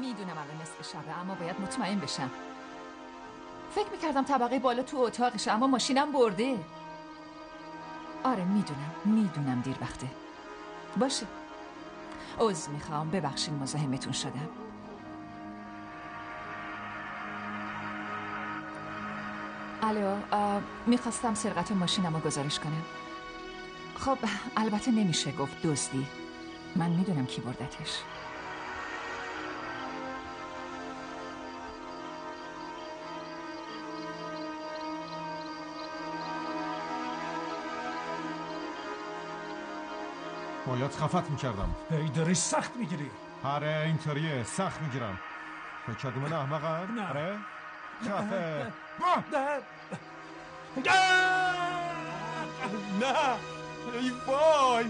میدونم الان نصف شبه، اما باید مطمئن بشم. فکر میکردم طبقه بالا تو اتاقشه، اما ماشینم برده. آره میدونم دیر وقته. باشه، عذر میخوام، ببخشید مزاحمتون شدم. الو، میخواستم سرقت ماشینم رو گزارش کنم. خب البته نمیشه گفت دزدی، من میدونم کی بردتش. باید خفت میکردم. ای داری سخت میگیری. آره اینطوریه، سخت میگیرم. فکر کردی من احمقم؟ نه. آره؟ خفه. نه ای وای.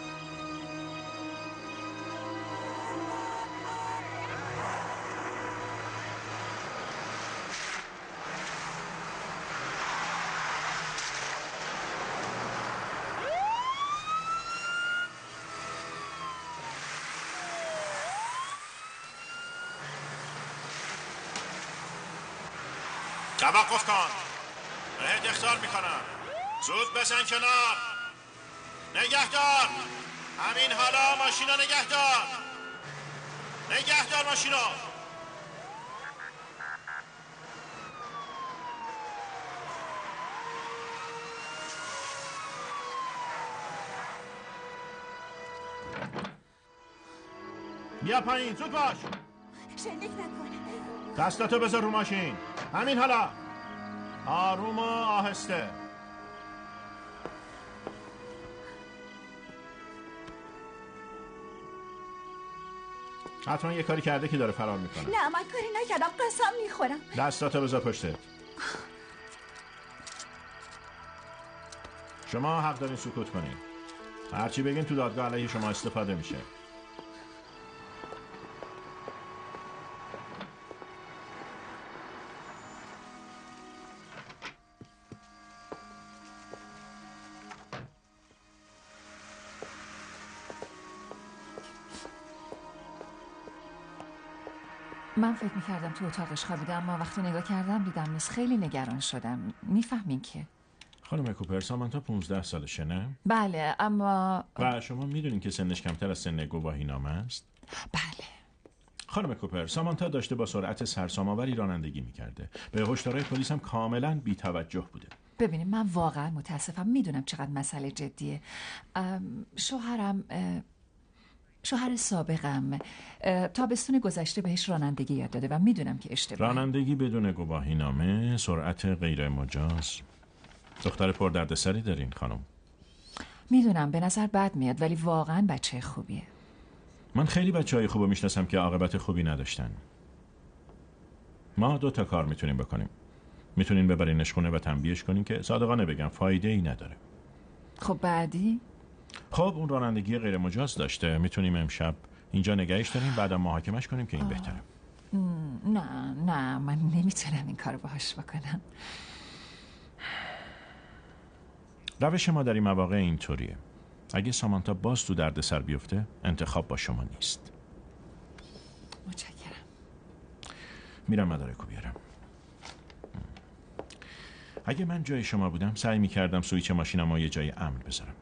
توقف کن، بهت اخطار میکنم. زود بزن کنار. نگهدار، همین حالا ماشینا نگهدار. نگهدار ماشینا. بیا پایین، زود باش. شلیک نکن. دستاتو بذار رو ماشین. همین حالا، آروم و آهسته. حتما یه کاری کرده که داره فرار میکنه. نه من کاری نکردم، قسم میخورم. دستاتو بذار پشتت. شما حق دارین سکوت کنین. هرچی بگین تو دادگاه علیه شما استفاده میشه. من فکر میکردم تو اتاقش خوابیده، اما وقتی نگاه کردم دیدم نیست. خیلی نگران شدم. میفهمین که خانم کوپر، سامانتا 15 سالشه نه؟ بله، اما و شما میدونین که سنش کمتر از سن گواهینامه است؟ بله. خانم کوپر، سامانتا داشته با سرعت سرسام‌آوری رانندگی میکرده. به هشدارهای پلیس هم کاملا بی‌توجه بوده. ببینید من واقعا متاسفم، میدونم چقدر مسئله جدیه. شوهر سابقم تابستون گذشته بهش رانندگی یاد داده و میدونم که اشتباهه. رانندگی بدون گواهینامه، سرعت غیر مجاز. دختر پردردسری دارین خانم. میدونم به نظر بد میاد، ولی واقعا بچه خوبیه. من خیلی بچه‌های خوبو میشناسم که عاقبت خوبی نداشتن. ما 2 تا کار میتونیم بکنیم. میتونین ببرینش خونه و تنبیهش کنین که صادقانه بگم فایده ای نداره. خب بعدی؟ خب اون رانندگی غیر مجاز داشته، میتونیم امشب اینجا نگهش داریم، بعدم محاکمش کنیم که این بهتره. نه من نمیتونم این کارو باهاش بکنم. روش ما در این مواقع اینطوریه. اگه سامانتا باز تو درد سر بیفته، انتخاب با شما نیست. متشکرم. میرم مدارکو بیارم. اگه من جای شما بودم سعی میکردم سویچ ماشینم رو یه جای امن بذارم.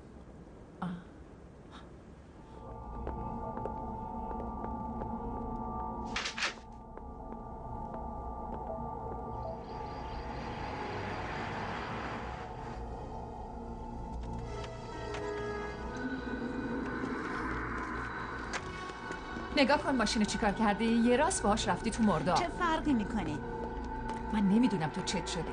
نگاه کن ماشینو چیکار کردی؟ یه راست باهاش رفتی تو مرداب. چه فرقی میکنه؟ من نمیدونم تو چت شده.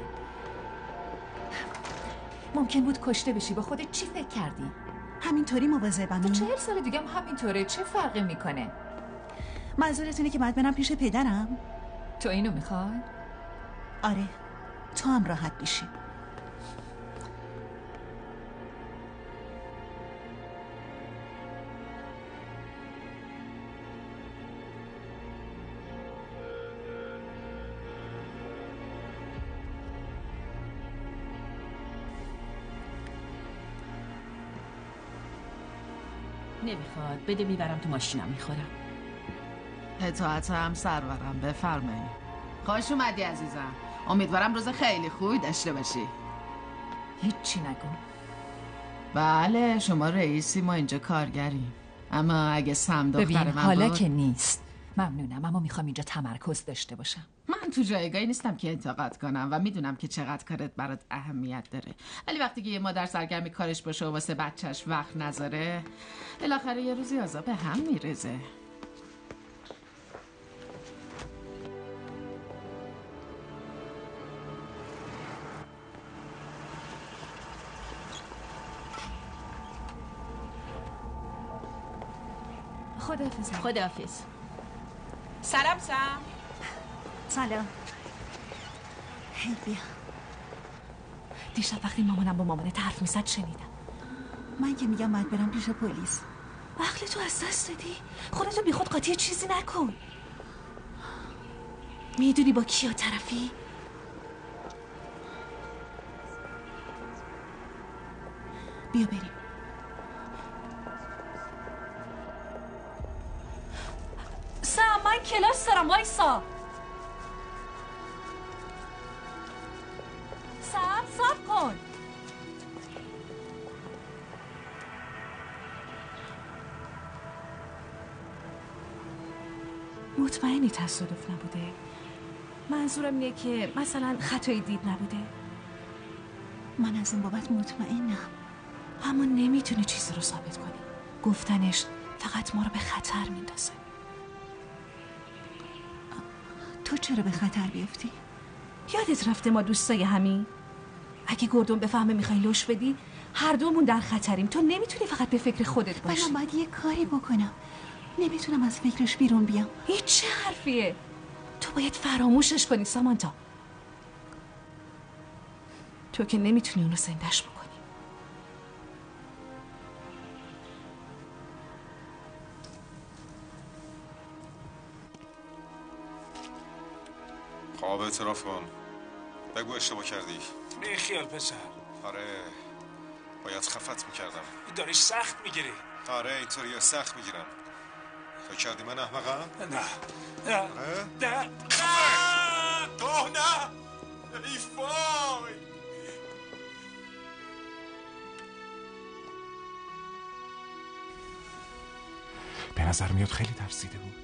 ممکن بود کشته بشی. با خودت چی فکر کردی؟ همینطوری مواظبم. تو 40 سال دیگه هم همینطوره. چه فرقی میکنه؟ منظورت اینه که باید برم پیش پدرم؟ تو اینو میخوای؟ آره، تو هم راحت بشی. نمیخواد. بده میبرم تو ماشینم میخورم. اطاعت هم سرورم. بفرمایید. خوش اومدی عزیزم. امیدوارم روز خیلی خوبی داشته باشی. هیچی نگو. بله شما رئیسی، ما اینجا کارگریم. اما اگه سم دختر ببین من حالا بود... که نیست. ممنونم اما میخوام اینجا تمرکز داشته باشم. من تو جایگاهی نیستم که انتقاد کنم و میدونم که چقدر کارت برات اهمیت داره، ولی وقتی که یه مادر سرگرمی کارش باشه و واسه بچهش وقت نذاره، بالاخره یه روزی آزا به هم میرزه. خداحافظ. خداحافظ. سلام سم. سلام. هی بیا. دیشب وقتی مامانم با مامانت حرف میزد شنیدم. من که میگم باید برم پیش پلیس. عقل تو از دست دادی؟ خودتو بی خود قاطی چیزی نکن. میدونی با کیا طرفی؟ بیا بریم. سم من کلاس دارم وایسا. سم صبر کن. مطمئنی تصادف نبوده؟ منظورم اینه که مثلا خطای دید نبوده؟ من از این بابت مطمئنم. اما نمیتونی چیزی رو ثابت کنی. گفتنش فقط ما رو به خطر میندازه. تو چرا به خطر بیفتی؟ یادت رفته ما دوستای همین؟ اگه گردون بفهمه میخوای لوش بدی، هر دومون در خطریم. تو نمیتونی فقط به فکر خودت باشی. من باید یه کاری بکنم. نمیتونم از فکرش بیرون بیام. این چه حرفیه؟ تو باید فراموشش کنی سامانتا. تو که نمیتونی اونو زنده‌اش بکنی. خواب اعتراف کن. بگو اشتباه کردی. بی خیال پسر. آره باید خفت میکردم. داری سخت میگیری. آره اینطوری سخت میگیرم. فکر کردی من احمقم؟ نه آره؟ نه تو نه ای وای. به نظر میاد خیلی ترسیده بود.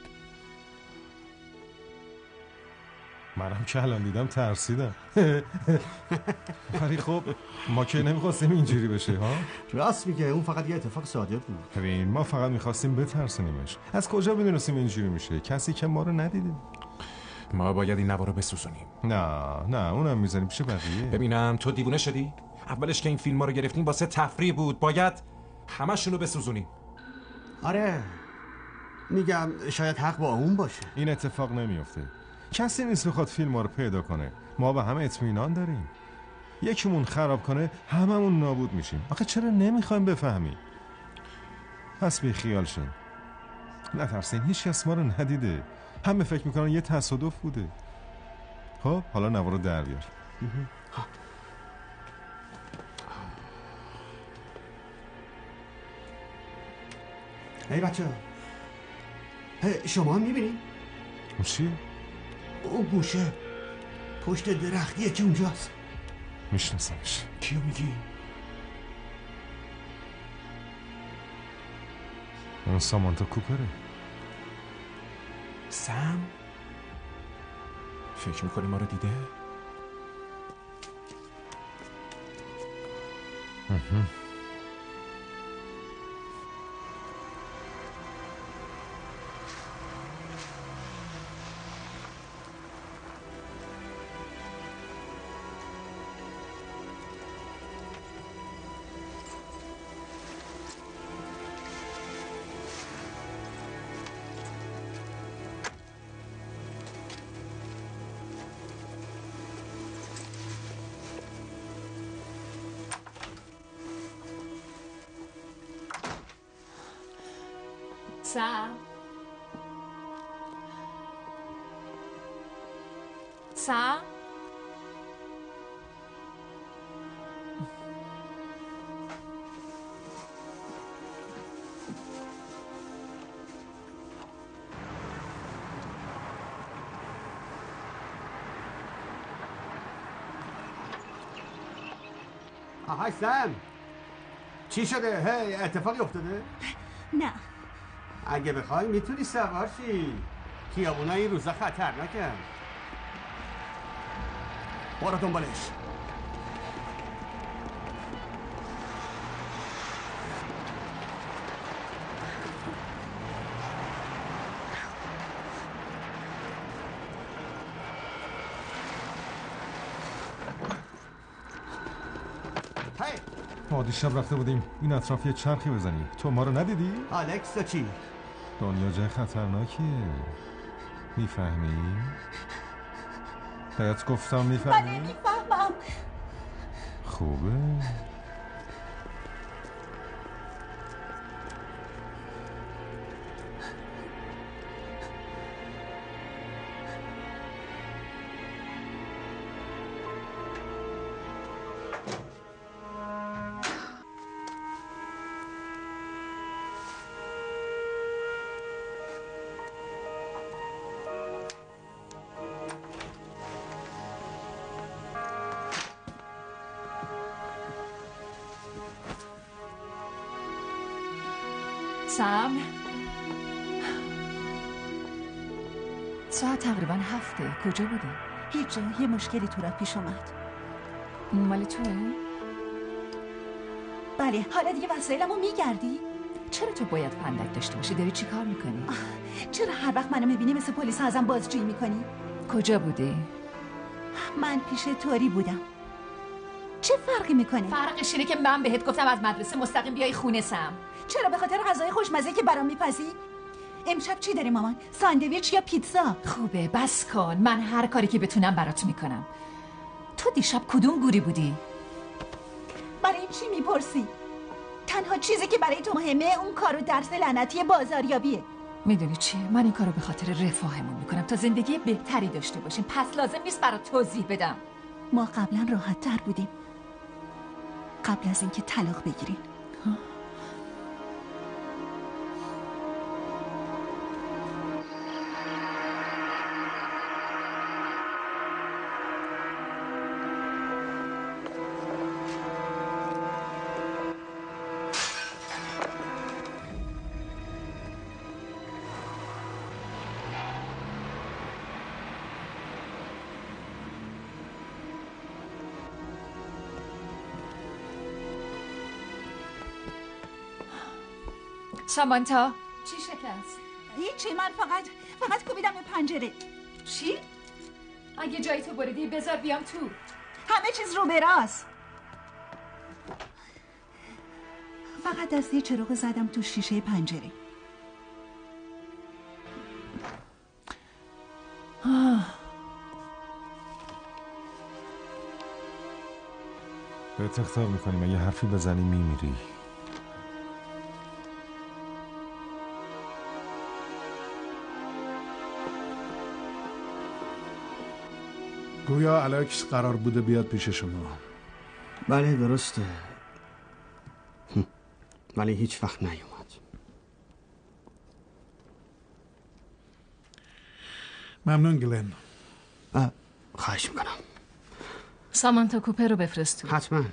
منم که الان دیدم ترسیدم. ولی خب ما که نمیخواستیم اینجوری بشه ها. راست میگه، اون فقط یه اتفاق ساده بود. ببین ما فقط میخواستیم بترسونیمش. از کجا بدونستیم اینجوری میشه؟ کسی که ما رو ندیده. ما باید این نوار رو بسوزونیم. نه اونم میذاریم پیش بقیه. ببینم تو دیوونه شدی؟ اولش که این فیلم ها رو گرفتیم واسه تفریح بود، باید همشون رو بسوزونیم. آره میگم شاید حق با اون باشه. این اتفاق نمیفته. کسی نیست بخواد فیلم ها رو پیدا کنه. ما به همه اطمینان داریم. یکیمون خراب کنه هممون نابود میشیم. آخه چرا نمیخوایم بفهمی؟ پس بی خیال شین. نترسین، هیچ کس ما رو ندیده. همه فکر میکنن یه تصادف بوده. خب حالا نوار رو در بیار. هی بچه شما هم میبینید؟ اون چی؟ اون گوشه پشت درختیه که اونجاست. میشناسمش. کیو میگی؟ اون سامانتا کوپره. سم؟ فکر میکنی ما رو دیده؟ سم آهای سم، چی شده؟ هی اتفاقی افتاده؟ نه. اگه بخوای میتونی سوار شی. خیابونا این روزا خطرناکه. برو دنبالش. ما دیشب رفته بودیم این اطراف یه چرخی بزنیم. تو ما رو ندیدی؟ الکس تو چی؟ دنیا جای خطرناکیه. میفهمی؟ بهت گفتم میفهمی؟ من نمیفهمم. خوبه. سم، ساعت تقریبا 7. کجا بودی؟ هیچ جا. یه مشکلی تو راه پیش اومد. مال توه؟ بله. حالا دیگه وسایلمو میگردی؟ چرا تو باید فندک داشته باشی؟ داری چی کار میکنی؟ چرا هر وقت منو میبینی مثل پلیس ازم بازجویی میکنی؟ کجا بودی؟ من پیش توری بودم. چه فرقی میکنه؟ فرقش اینه که من بهت گفتم از مدرسه مستقیم بیای خونه سم. چرا؟ به خاطر غذای خوشمزه که برام میپزی؟ امشب چی داری مامان؟ ساندویچ یا پیتزا؟ خوبه بس کن. من هر کاری که بتونم برات میکنم. تو دیشب کدوم گوری بودی؟ برای چی میپرسی؟ تنها چیزی که برای تو مهمه اون کار و درس لعنتی بازاریابیه. میدونی چیه؟ من این کارو به خاطر رفاهمون میکنم تا زندگی بهتری داشته باشیم. پس لازم نیست برات توضیح بدم. ما قبلا راحت تر بودیم قبل از اینکه طلاق بگیریم. سامانتا چی شکست؟ هیچی. من فقط کوبیدم به پنجره. چی؟ اگه جایی تو بریدی بذار بیام تو. همه چیز رو به راست. فقط دسته چراغ زدم تو شیشه پنجره. بهت اخطار میکنیم اگه حرفی بزنی میمیری. گویا الکس قرار بوده بیاد پیش شما. بله درسته، ولی هیچ وقت نیومد. ممنون گلن. خواهش میکنم. سامانتا کوپر رو بفرست تو. حتما.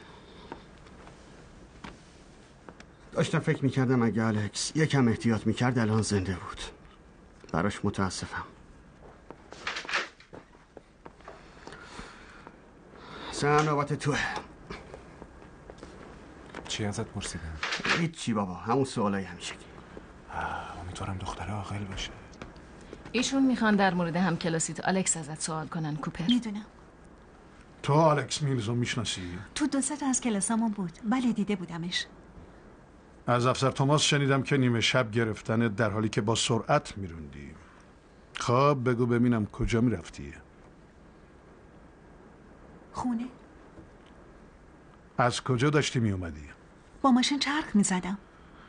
داشتم فکر میکردم اگه الکس یکم احتیاط میکرد الان زنده بود. براش متاسفم. سم نوبت توه. چی ازت پرسیدم؟ هیچی بابا، همون سوالای همیشگی. امیدوارم دختره عاقل باشه. ایشون میخوان در مورد همکلاسیت الکس ازت سوال کنن کوپر. میدونم. تو الکس میلز رو میشناسی؟ تو 2 تا از کلاسامون بود. بله دیده بودمش. از افسر توماس شنیدم که نیمه شب گرفتن در حالی که با سرعت میروندی. خب بگو ببینم کجا میرفتی؟ خونه. از کجا داشتی میومدی؟ با ماشین چرخ میزدم.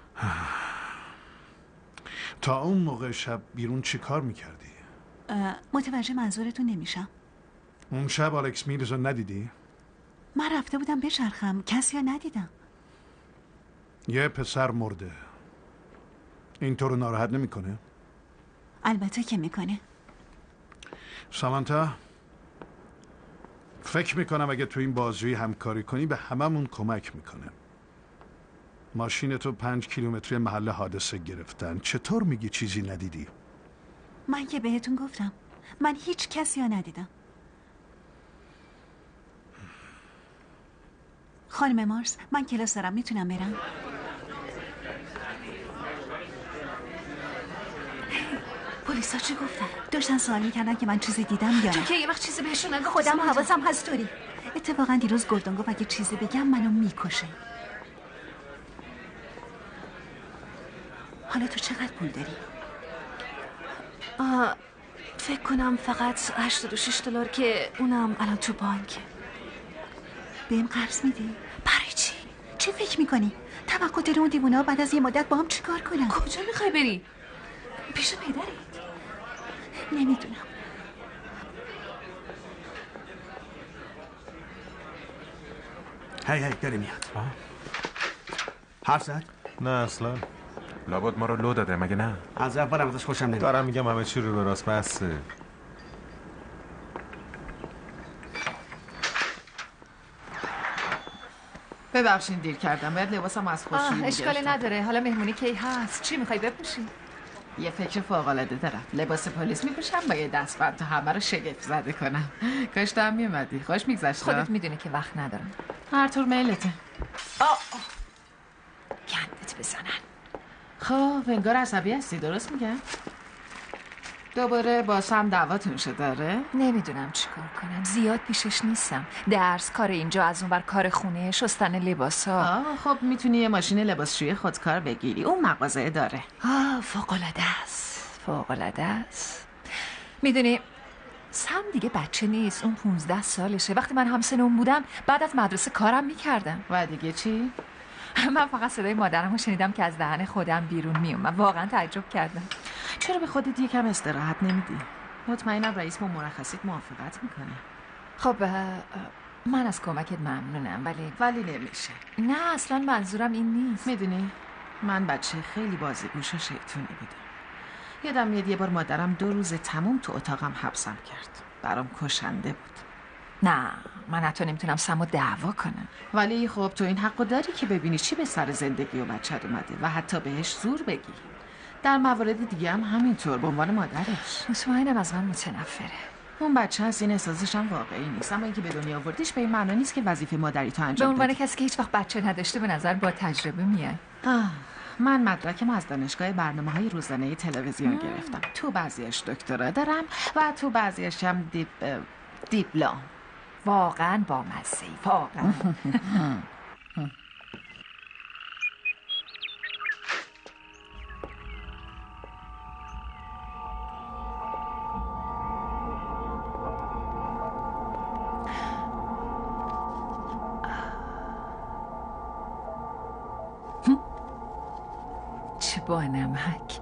تا اون موقع شب بیرون چی کار میکردی؟ متوجه منظورتون نمیشم. اون شب الکس میلز رو ندیدی؟ من رفته بودم بچرخم. کسی رو ندیدم. یه پسر مرده. این تو رو ناراحت نمیکنه؟ البته که میکنه. سامانتا فکر میکنم اگه تو این بازجویی همکاری کنی به هممون کمک میکنه. ماشینتو 5 کیلومتری محل حادثه گرفتن. چطور میگی چیزی ندیدی؟ من که بهتون گفتم من هیچ کسی رو ندیدم. خانم مارس من کلاس دارم، میتونم برم؟ پلیسا چی گفتن؟ داشتن سوال میکردن که من چیزی دیدم یا نه. تو که یه وقت چیزی بهشون نگفت. خودم حواسم هست طوری. اتفاقا دیروز گلدن گفت اگه چیزی بگم منو میکشه. حالا تو چقدر پول داری؟ فکر کنم فقط $86 که اونم الان تو بانکه. بهم قرض میدی؟ برای چی؟ چه فکر میکنی؟ توقع داری اون دیوونه ها بعد از یه مدت با هم چیکار کنن؟ کجا میخوای بری؟ پیش پدرت؟ نمیدونم. هی داره میاد. حرف زد؟ نه اصلا. لابد ما رو لو داده مگه نه؟ از اولم ازش خوشم نمیاد. دارم میگم همه چی رو به راست بسته. ببخشید دیر کردم، باید لباسم از خوشی اشکالی نداره. حالا مهمونی کی هست؟ چی میخوای بپوشی؟ یه فکر فوق‌العاده دارم. لباس پلیس میپوشم با یه دستبند تا همه رو شگفت زده کنم. کاش تو هم میومدی. خوش میگذشت. خودت میدونی که وقت ندارم. هر طور میلته. گندت بزنن. خب انگار عصبی هستی، درست میگم؟ دوباره با سم دعواتون شده داره؟ نمیدونم چیکار کنم. زیاد پیشش نیستم. درس، کار اینجا، از اون بر کار خونه، شستن لباسا. خب میتونی یه ماشین لباسشویی خودکار بگیری. اون مغازه داره. فوق‌العاده است. فوق‌العاده است. میدونی سم دیگه بچه نیست. اون 15 سالشه. وقتی من همسن اون بودم بعد از مدرسه کارم میکردم. و دیگه چی؟ من فقط صدای مادرم رو شنیدم که از دهن خودم بیرون میومد. واقعا تعجب کردم. چرا به خودت یکم استراحت نمیدی؟ مطمئنم رئیس با مرخصیت موافقت میکنه. خب من از کمکت ممنونم ولی نمیشه. نه اصلا منظورم این نیست. میدونی من بچه خیلی بازیگوش و شیطونی بودم. یادم میاد یه بار مادرم 2 روز تموم تو اتاقم حبسم کرد. برام کشنده بود. نه من حتی نمیتونم سمو دعوا کنم. ولی خب تو این حقو داری که ببینی چی به سر زندگی و بچت اومده و حتی بهش زور بگی. در موارد دیگه هم همینطور به عنوان مادرش. مطمئنم از من متنفره. اون بچه هست، این احساسش هم واقعی نیست، اما اینکه به دنیا آوردیش به این معنی نیست که وظیفه مادری تو انجام به عنوان بدی. کسی که هیچ وقت بچه نداشته به نظر با تجربه میای. من مدرکم از دانشگاه برنامه‌های روزانه تلویزیون گرفتم. تو بعضیش دکترا دارم و تو بعضیش هم دیپلم. واقعا با مزه‌ای. واقعا. چه با نمک.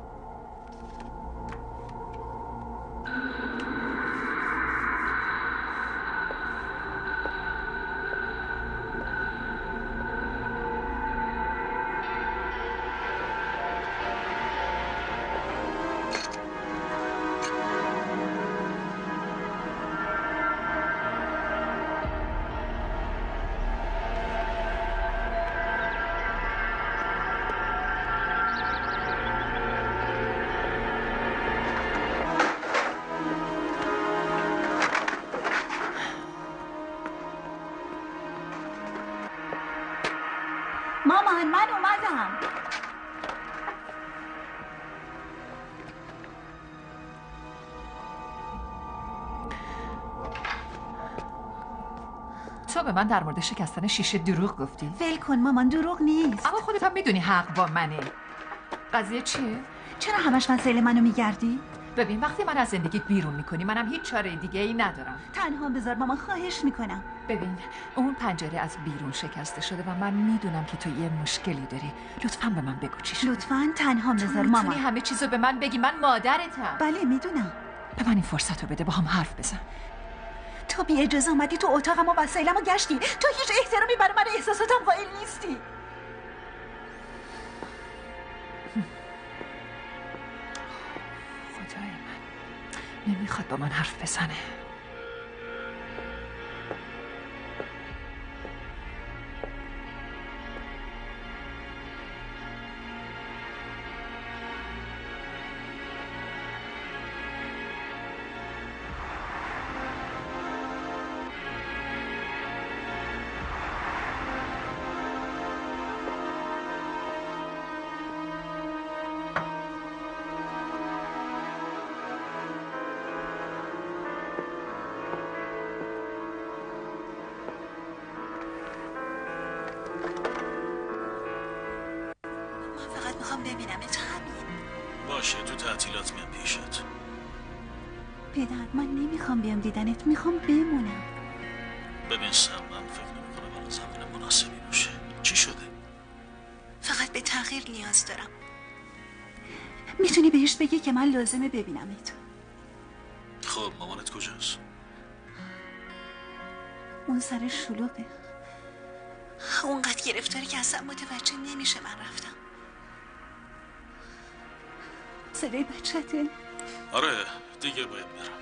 مامان من اومدم. تو به من در مورد شکستن شیشه دروغ گفتی. ول کن مامان، دروغ نیست. اما خودت هم میدونی حق با منه. قضیه چیه؟ چرا همش مسئله منو میگردی؟ ببین وقتی من از زندگیت بیرون میکنی منم هیچ چاره دیگه ای ندارم. تنها بذار مامان، خواهش میکنم. ببین اون پنجره از بیرون شکسته شده و من میدونم که تو یه مشکلی داری. لطفاً به من بگو چی شد. لطفاً تنها بذار مامان. مامان. همه چیزو به من بگی، من مادرتم. بله میدونم. به من این فرصت رو بده، با هم حرف بزن. تو بی اجازه اومدی تو اتاقم و وسایلمو گشتی. تو هیچ احترامی برای من احساساتم قائل نیستی. خدای من نمیخواد با من حرف بزنه. ببینمت، همین. باشه، تو تعطیلات میام پیشت. پدر، من نمیخوام بیام دیدنت، میخوام بمونم. ببین سم، من فکر نمی‌کنم الان زمان مناسبی باشه. چی شده؟ فقط به تغییر نیاز دارم. میتونی بهش بگی که من لازمه ببینمت. خب مامانت کجاست؟ اون سر شلوغه، اونقدر گرفتاری که اصلا متوجه نمیشه من رفتم. صدای بچته؟ آره دیگه باید برم.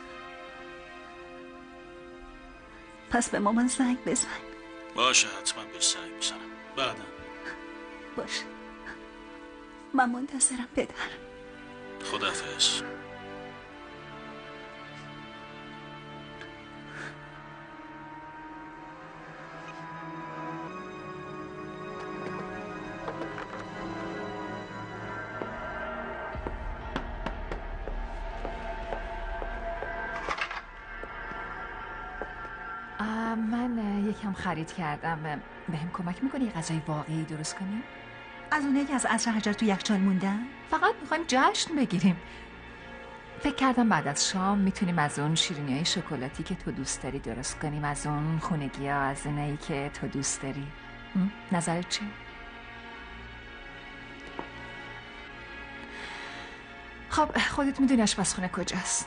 پس به مامان زنگ بزن. باشه حتما بهش زنگ میزنم بعدم. باشه، من منتظرم پدر. خداحافظ. من یکم خرید کردم. بهم کمک میکنی یه غذای واقعی درست کنیم؟ از اونایی که از عصر حجر تو یخچال موندن؟ فقط میخوایم جشن بگیریم. فکر کردم بعد از شام میتونیم از اون شیرینی‌های شکلاتی که تو دوست داری درست کنیم، از اون خونگی‌ها، از اونایی که تو دوست داری. نظرت چیه؟ خب خودت میدونی آشپزخونه کجاست.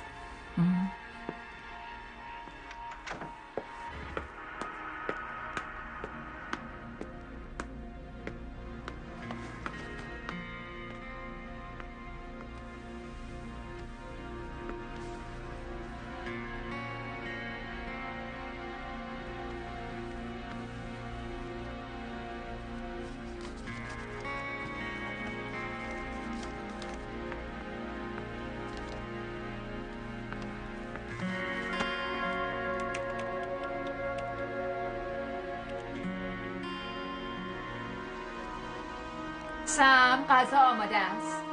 سم، غذا آماده است.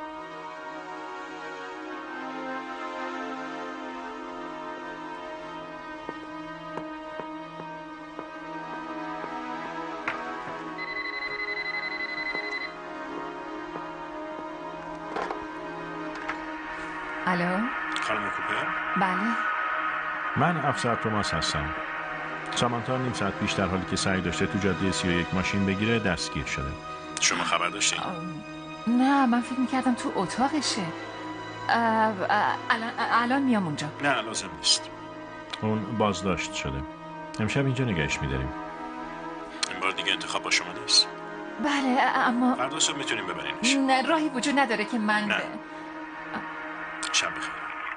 الو؟ خانم کوپر؟ بله. من افسر توماس هستم. سامانتا نیم ساعت پیش در حالی که سعی داشته تو جاده 31 ماشین بگیره دستگیر شده. شما خبر داشتین؟ نه، من فکر میکردم تو اتاقشه. الان میام اونجا. نه لازم نیست. اون بازداشت شده. امشب اینجا نگهش میداریم. این بار دیگه انتخاب با شما نیست. بله اما فردا صبح میتونیم ببرینش. نه، راهی وجود نداره که من نه. شب بخیر.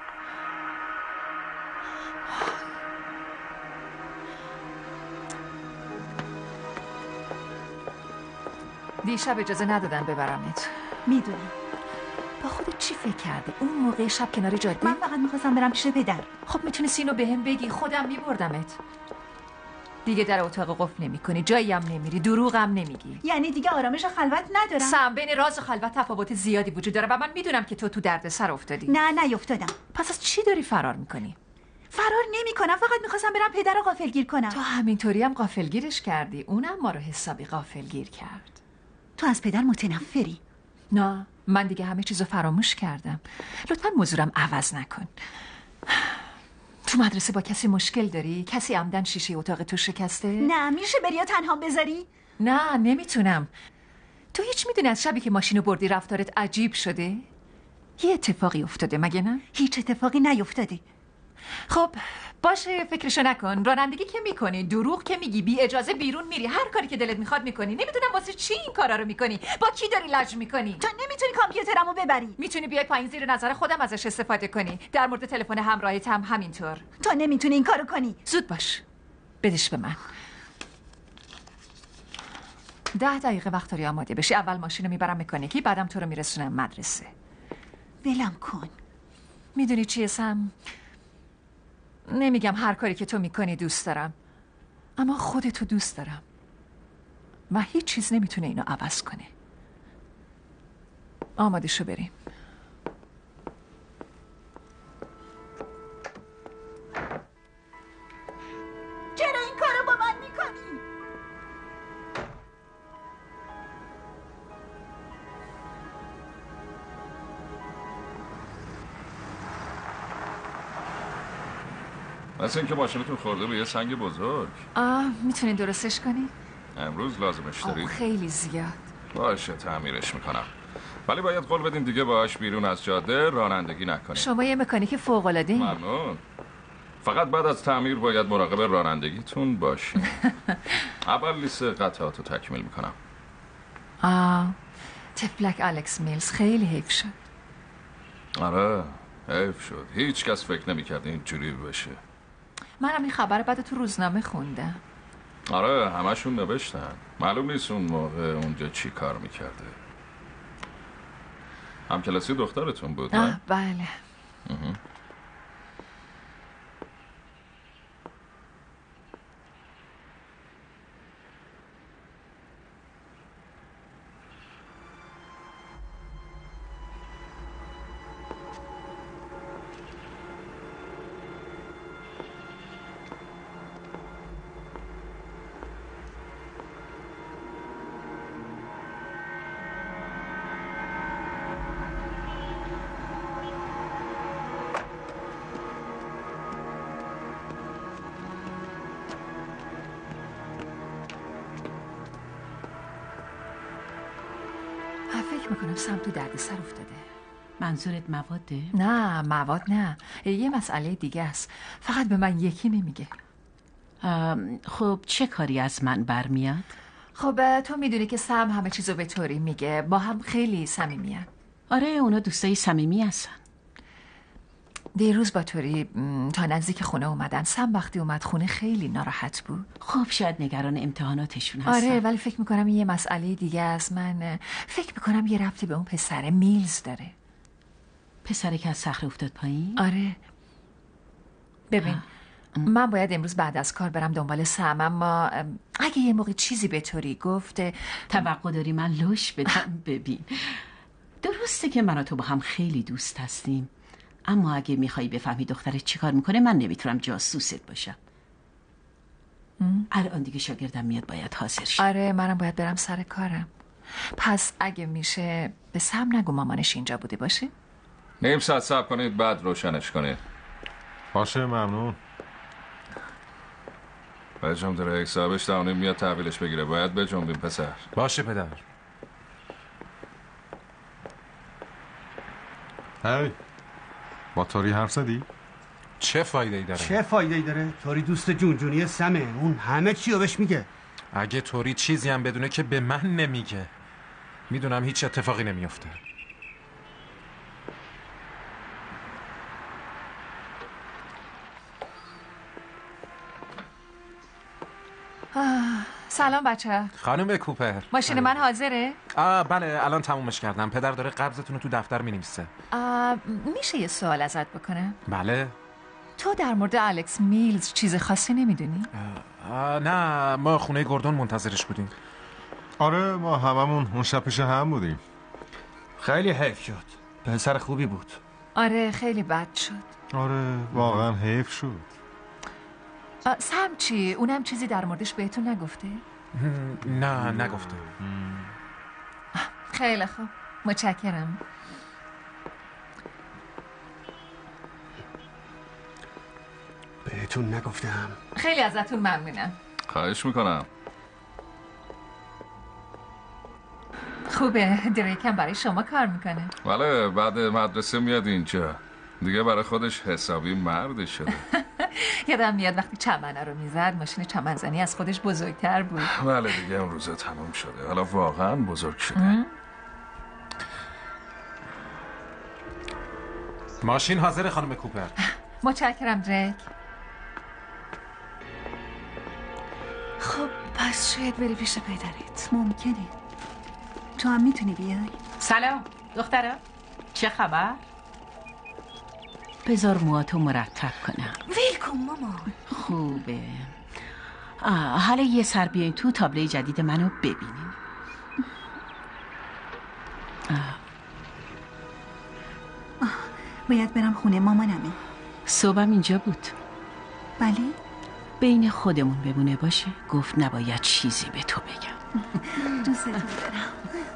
دیشب اجازه ندادن ببرمت. میدونم. با خودت چی فکر کردی؟ اون موقع شب کنار جاده؟ من فقط میخواستم برم پیش پدر. خب میتونستی اینو بهم بگی، خودم میبردمت. دیگه در اتاق قفل نمی‌کنی، جایی هم نمیری، دروغ هم نمیگی. یعنی دیگه آرامش خلوت ندارم؟ سم، بین راز و خلوت تفاوت زیادی وجود داره و من میدونم که تو دردسر افتادی. نه نیافتادم. پس از چی داری فرار میکنی؟ فرار نمیکنم، فقط میخواستم برم پدر رو غافلگیر کنم. تو همینطوری هم غافلگیرش کردی، اونم ما رو حسابی غافلگیر کرد. تو از پدر متنفری؟ نه، من دیگه همه چیزو فراموش کردم. لطفاً موضوعم عوض نکن. تو مدرسه با کسی مشکل داری؟ کسی عمدن شیشه اتاق تو شکسته؟ نه، میشه بری تنها بذاری؟ نه، نمیتونم. تو هیچ میدونی از شبی که ماشینو بردی رفتارت عجیب شده؟ یه اتفاقی افتاده مگه نه؟ هیچ اتفاقی نیفتاده. خب باشه، فکرشو نکن. رانندگی که میکنی، دروغ که میگی، بی اجازه بیرون میری، هر کاری که دلت میخواد میکنی. نمیدونم واسه چی این کارا رو میکنی. با کی داری لج میکنی؟ تو نمیتونی کامپیوترمو ببری. میتونی بیای پایین زیر نظر خودم ازش استفاده کنی. در مورد تلفن همراهت هم همینطور. تو نمیتونی این کارو کنی. زود باش، بدش به من. 10 دقیقه وقت داری آماده بشی. اول ماشینو میبرم مکانیکی، بعدم تو رو میرسونم مدرسه. ولم کن. میدونی چیه سم؟ نمیگم هر کاری که تو میکنی دوست دارم، اما خودتو دوست دارم و هیچ چیز نمیتونه اینو عوض کنه. آماده شو بریم. چرا این کارو با من میکنی؟ مثل اینکه ماشینتون خورده به یه سنگ بزرگ. میتونین درستش کنی؟ امروز لازمش دارید؟ خیلی زیاد. باشه تعمیرش میکنم، ولی باید قول بدین دیگه باهاش بیرون از جاده رانندگی نکنید. شما یه مکانیک فوق‌العاده‌ای. ممنون. فقط بعد از تعمیر باید مراقب رانندگیتون باشین. اول لیست قطعات رو تکمیل میکنم. تفلک الکس میلز، خیلی حیف شد. آره حیف شد، هیچ کس فکر نمی‌کرد اینجوری بشه. منم این خبر بعد تو روزنامه خوندم. آره همشون نوشتن. معلوم نیست اون موقع اونجا چی کار میکرده. همکلاسی دخترتون بود نه؟ بله. فکر میکنم سم تو دردسر افتاده. منظورت مواده؟ نه مواد نه، یه مسئله دیگه است. فقط به من یکی نمیگه. خب چه کاری از من برمیاد؟ خب تو میدونی که سم همه چیزو به طوری میگه، با هم خیلی صمیمیان. آره اونا دوستای صمیمی هستن. دیروز با توری تا نزدیک خونه اومدن. سم وقتی اومد خونه خیلی ناراحت بود. خب شاید نگران امتحاناتشون هستن. آره ولی فکر میکنم یه مسئله دیگه است. من فکر میکنم یه ربطی به اون پسر میلز داره. پسره که از صخره افتاد پایین؟ آره. ببین من باید امروز بعد از کار برم دنبال سم، اما اگه یه موقع چیزی به طوری گفت توقع داری من لوش بدم؟ ببین درسته که من و تو با هم خیلی دوست هستیم، اما اگه میخوایی بفهمی دخترت چی کار میکنه من نمیتونم جاسوست باشم. الان دیگه شاگردم میاد، باید حاضر شم. آره منم باید برم سر کارم. پس اگه میشه به سم نگو مامانش اینجا بوده باشه. نیم ساعت صبر کنید بعد روشنش کنید. باشه ممنون. بجنب داره حسابش داونیم میاد تحویلش بگیره. باید بجنبیم پسر. باشه پدر. هی با توری حرف زدی؟ چه فایده‌ای داره؟ چه فایده‌ای داره؟ توری دوست جونجونی سمه، اون همه چی رو بهش میگه. اگه توری چیزی هم بدونه که به من نمیگه. میدونم هیچ اتفاقی نمیافته. سلام بچه. خانم کوپر ماشین من حاضره؟ بله الان تمومش کردم. پدر داره قبضتون رو تو دفتر مینویسه. میشه یه سوال ازت بکنم؟ بله. تو در مورد الکس میلز چیز خاصی نمیدونی؟ نه ما خونه گوردون منتظرش بودیم. آره ما هممون اون شب پیش هم بودیم. خیلی حیف شد، پسر خوبی بود. آره خیلی بد شد. آره واقعا حیف شد. سم چی؟ اونم چیزی در موردش بهتون نگفته؟ نه نگفته. خیلی خوب متشکرم. بهتون نگفتم. خیلی ازتون ممنونم. خواهش میکنم. خوبه دریکم برای شما کار میکنه. بله بعد مدرسه میاد اینجا. دیگه برای خودش حسابی مرد شده. یادم میاد وقتی چمنه رو میزد ماشین چمنزنی از خودش بزرگتر بود. بله دیگه اون روزا تمام شده. حالا واقعا بزرگ شده. ماشین حاضر خانم کوپر. متشکرم دریک. خب پس شاید بری پیش پدرت. ممکنه. تو هم میتونی بیای. سلام دخترم، چه خبر؟ بذار موهاتو مرتب کنم. ویل کن ماما. خوبه. حالا یه سر بیاین تو تابلوی جدید منو ببینیم. باید برم خونه مامانمه. صبحم اینجا بود. بله؟ بین خودمون بمونه باشه. گفت نباید چیزی به تو بگم. دوستتون دارم.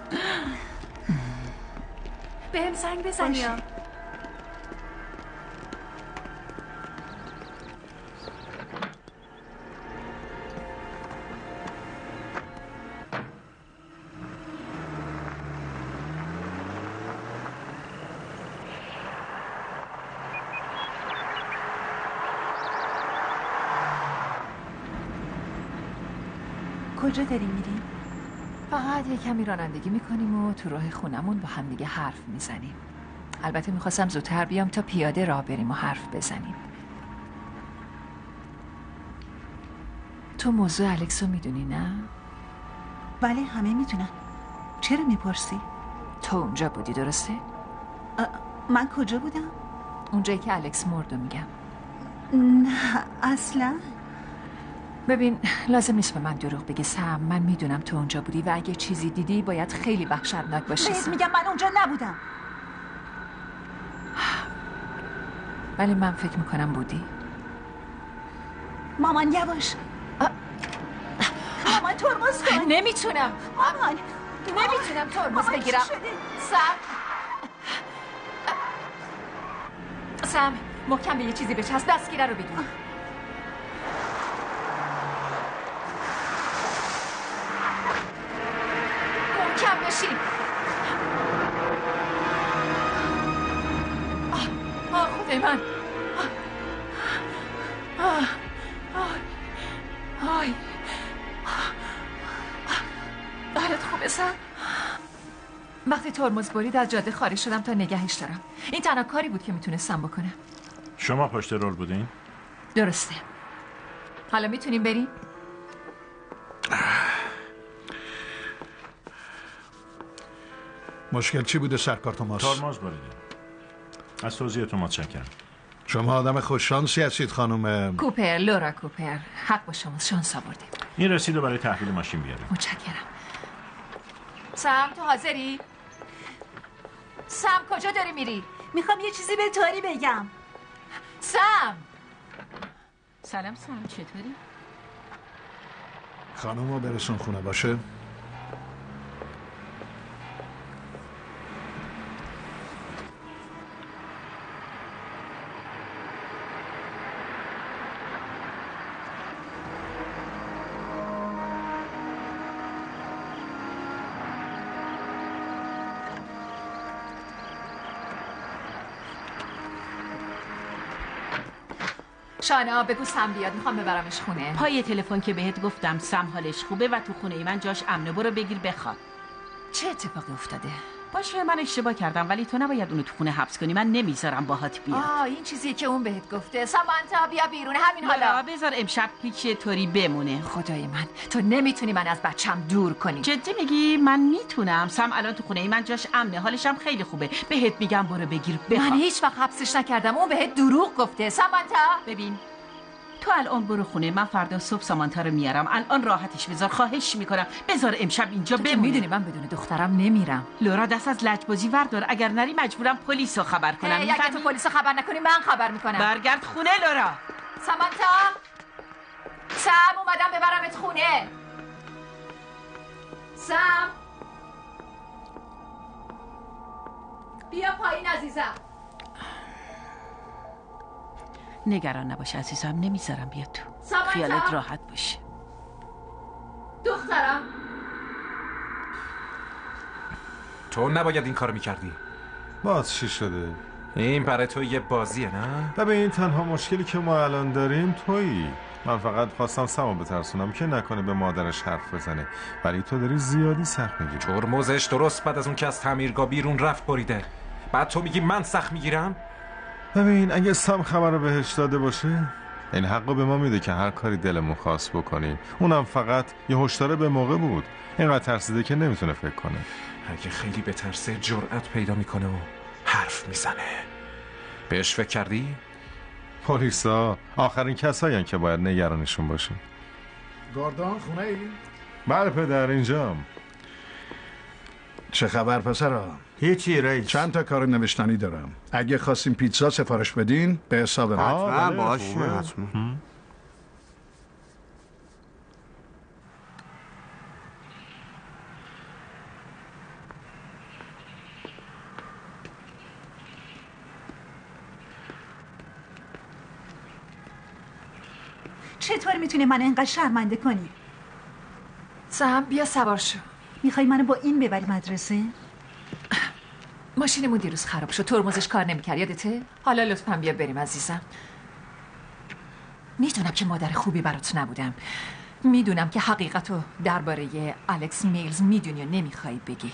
بهم زنگ بزنی. کجا داریم میریم؟ فقط یه کمی رانندگی میکنیم و تو راه خونمون با هم دیگه حرف میزنیم. البته میخواستم زودتر بیام تا پیاده راه بریم و حرف بزنیم. تو موضوع الکس رو میدونی نه؟ بله همه میدونن. چرا میپرسی؟ تو اونجا بودی درسته؟ من کجا بودم؟ اونجایی که الکس مردو میگم. نه اصلا. ببین لازم نیست به من دروغ بگی سم. من میدونم تو اونجا بودی و اگه چیزی دیدی باید خیلی وحشتناک باشه. بهت میگم من اونجا نبودم. ولی من فکر میکنم بودی. مامان یواش. مامان ترمز کن. نمیتونم مامان. نمیتونم ترمز بگیرم. سم محکم به یه چیزی بچسب. دستگیره رو بگیر. محکم بشین. خدای من. حالت خوبه سم؟ وقتی ترمز برید از جاده خارج شدم تا نگهش دارم. این تنها کاری بود که میتونستم بکنم. شما پشت رول بودین؟ درسته. حالا میتونیم بریم؟ مشکل چی بوده سرکار توماس؟ ترمز بریده. از توضیحتون متشکرم. شما آدم خوششانسی هستید خانم کوپر. لورا کوپر. حق با شما، شانس آوردیم. این رسید رو برای تحویل ماشین بیاریم. متشکرم. سم تو حاضری؟ سم کجا داری میری؟ میخوام یه چیزی به تاری بگم. سم. سلام سم، چطوری؟ خانم رو برسون خونه باشه. شانا بگو سم بیاد، میخوام ببرمش خونه. پای تلفن که بهت گفتم سم حالش خوبه و تو خونه من جاش امنه، برو بگیر بخواب. چه اتفاقی افتاده؟ باشه من اشتباه کردم ولی تو نباید اونو تو خونه حبس کنی، من نمیذارم باهات بیاد. این چیزیه که اون بهت گفته. سامانتا بیا بیرون همین حالا. بذار امشب پیش توری بمونه. خدای من، تو نمیتونی من از بچم دور کنی. جدی میگی؟ من میتونم. سم الان تو خونه من جاش امنه، حالش هم خیلی خوبه. بهت میگم برو بگیر بخواب. من هیچ وقت حبسش نکردم، اون بهت دروغ گفته. سامانتا ببین تو الان برو خونه، من فردا صبح سامانتا رو میارم. الان راحتش بذار، خواهش میکنم بذار امشب اینجا بمونه. میدونی من بدون دخترم نمیرم. لورا دست از لجبازی وردار، اگر نری مجبورم پلیس رو خبر کنم. اگه تو پلیس رو خبر نکنی من خبر میکنم. برگرد خونه لورا. سامانتا سم اومدم ببرمت خونه. سم بیا پایین عزیزم. نگران نباش عزیزم، نمیذارم بیاد تو. خیالت راحت باشه. دخترم تو نباید این کار میکردی. باز چی شده؟ این برای تو یه بازیه نه؟ ببین تنها مشکلی که ما الان داریم تویی. من فقط خواستم سما بترسونم که نکنه به مادرش حرف بزنه، ولی تو داری زیادی سخت میگیری. ترمزش درست بعد از اون که از تعمیرگاه بیرون رفت بریده، بعد تو میگی من سخت میگیرم؟ ببین اگه سم خبر رو بهش داده باشه این حقو به ما میده که هر کاری دلمون خواست بکنیم. اونم فقط یه هشدار به موقع بود. اینقدر ترسیده که نمیتونه فکر کنه. اگه خیلی بترسه جرأت پیدا میکنه و حرف میزنه. بهش فکر کردی؟ پلیسا آخرین کسایین که باید نگرانشون باشیم. گاردان خونه ای؟ بله پدر اینجام. چه خبر پسرا؟ هیچی رئیس. چند تا کار نوشتنی دارم. اگه خواستیم پیتزا سفارش بدین به حساب من. حتما باشه حتما. چطور میتونی من اینقدر شرمنده کنی؟ سم بیا سوار شو. میخوای منو با این ببری مدرسه؟ ماشینمون دیروز خراب شد، ترمزش کار نمیکرد یادته؟ حالا لطفا بیا بریم عزیزم. میدونم که مادر خوبی برات نبودم، میدونم که حقیقتو درباره الکس میلز میدونی و نمیخوای بگی.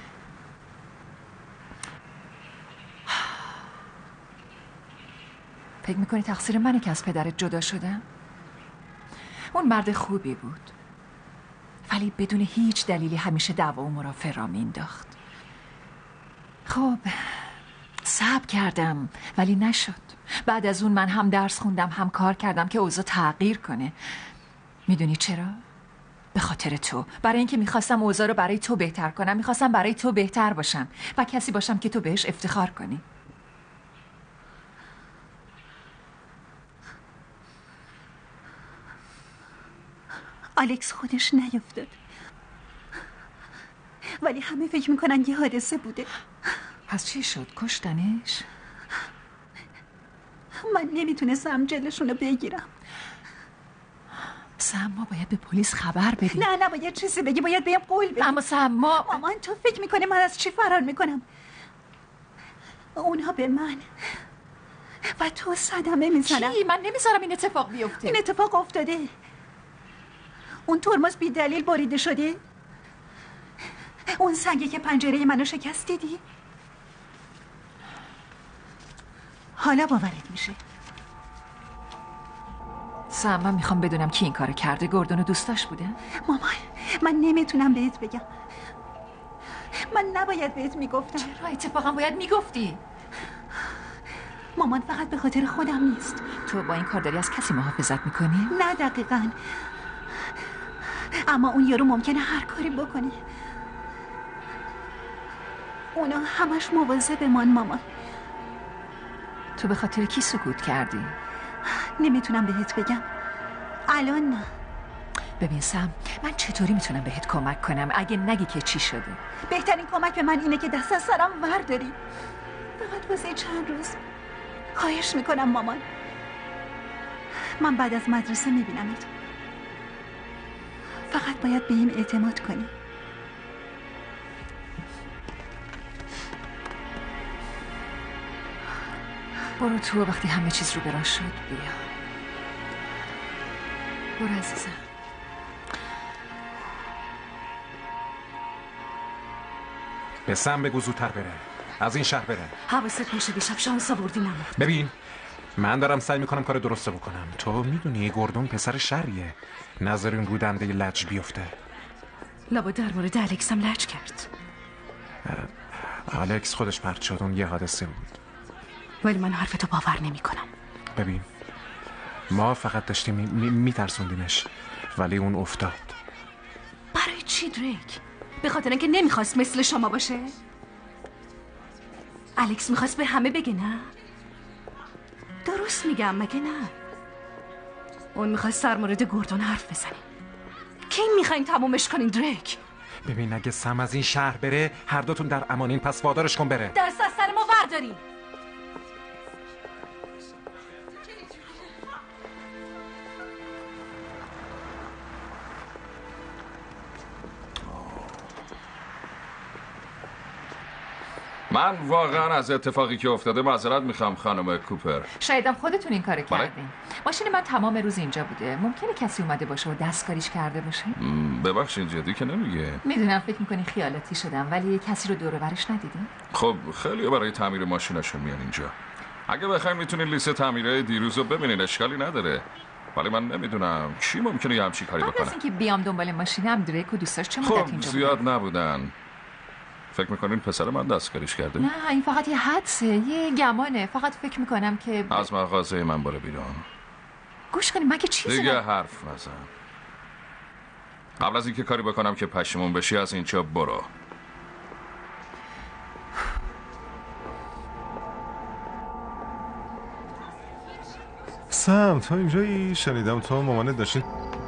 فکر میکنی تقصیر منه که از پدرت جدا شدم؟ اون مرد خوبی بود، ولی بدون هیچ دلیلی همیشه دعوا و مرافع را مینداخت. خب صبر کردم ولی نشد. بعد از اون من هم درس خوندم هم کار کردم که اوضاع تغییر کنه. میدونی چرا؟ به خاطر تو. برای اینکه میخواستم اوضاع رو برای تو بهتر کنم. میخواستم برای تو بهتر باشم و کسی باشم که تو بهش افتخار کنی. الکس خودش نیفتاد، ولی همه فکر میکنن یه حادثه بوده. پس چی شد؟ کشتنش؟ من نمیتونستم جلشونو بگیرم. سم، ما باید به پلیس خبر بدیم. نه نباید چیزی بگی، باید بهم قول بدی. اما سم، مامان تو فکر میکنه من از چی فرار میکنم؟ اونها به من و تو صدمه میزنن. چی؟ من نمیذارم این اتفاق بیفته. این اتفاق افتاده. اون ترمز بی دلیل بریده شده. اون سنگی که پنجره منو شکست دیدی؟ حالا باورت میشه. سم، من میخوام بدونم کی این کارو کرده. گوردونو دوستاش بوده؟ مامان من نمیتونم بهت بگم. من نباید بهت میگفتم. چرا؟ اتفاقا باید میگفتی. مامان فقط به خاطر خودم نیست. تو با این کار داری از کسی محافظت میکنی؟ نه دقیقاً، اما اون یارو ممکنه هر کاری بکنه. اونا همش مواظبمان مامان. تو به خاطر کی سکوت کردی؟ نمیتونم بهت بگم الان. نه ببین سم، من چطوری میتونم بهت کمک کنم اگه نگی که چی شده؟ بهترین کمک به من اینه که دست از سرم ورداری. فقط واسه چند روز. خواهش میکنم مامان. من بعد از مدرسه میبینمت. فقط باید به این اعتماد کنی. برو تو، وقتی همه چیز رو برا شد بیا. برو عزیزم. به سم بگو زودتر بره، از این شهر بره. حواست باشه دیشب شانس آوردی نمون. ببین من دارم سعی میکنم کار درسته بکنم. تو میدونی گوردون پسر شریه، نظر این رودنده لج بیفته. لابا در مورد الکس هم لج کرد. الکس خودش پرت شد، اون یه حادثه بود. ولی من حرفتو باور نمی کنم. ببین ما فقط داشتیم میترسوندیمش، ولی اون افتاد. برای چی دریک؟ به خاطر اینکه نمیخواست مثل شما باشه؟ الکس میخواست به همه بگه نه؟ درست میگم مگه نه؟ اون میخواست در مورد گوردون حرف بزنه. کی میخواین تمومش کنین دریک؟ ببین اگه سم از این شهر بره هر دوتون در امانین، پس وادارش کن بره. دست از سر ما بردارین. من واقعا از اتفاقی که افتاده معذرت میخوام خانم کوپر. شایدم خودتون این کارو بله؟ کردین. ماشین من تمام روز اینجا بوده. ممکنه کسی اومده باشه و دستکاریش کرده باشه. ببخشید جدی که نمیگه. میدونم فکر میکنی خیالاتی شدم، ولی کسی رو دور و برش ندیدین؟ خب خیلی برای تعمیر ماشینشون میان اینجا. اگه بخواید میتونین لیست تعمیرهای دیروز رو ببینین، اشکالی نداره. ولی من نمیدونم کی ممکنه یه همچین کاری قبل بکنه. از اینکه بیام دنبال ماشینم دریک و دوستاش چه مدت اینجا خب بودن؟ زیاد نبودن. فکر میکنین پسر من دستکاریش کرده؟ نه این فقط یه حدسه، یه گمانه. فقط فکر میکنم که از مغازه من بره بیرون. گوش کنیم مگه چیزی دیگه حرف نزن. قبل از اینکه کاری بکنم که پشیمون بشی از اینجا برو. سم، تو اینجایی؟ شنیدم تو مامانت داشتین.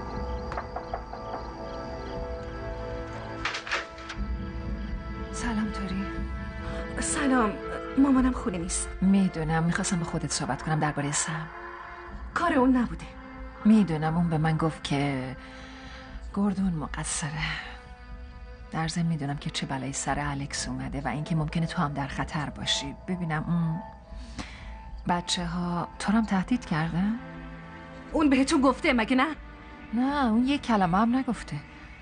سلام توری. سلام، مامانم خونه نیست. میدونم، میخواستم با خودت صحبت کنم درباره سم. کار اون نبوده. میدونم، اون به من گفت که گوردون مقصره. در ضمن میدونم که چه بلایی سر الکس اومده و اینکه ممکنه تو هم در خطر باشی. ببینم اون بچه ها تو هم تهدید کردن؟ اون بهتون گفته مگه نه؟ نه اون یک کلمه هم نگفته.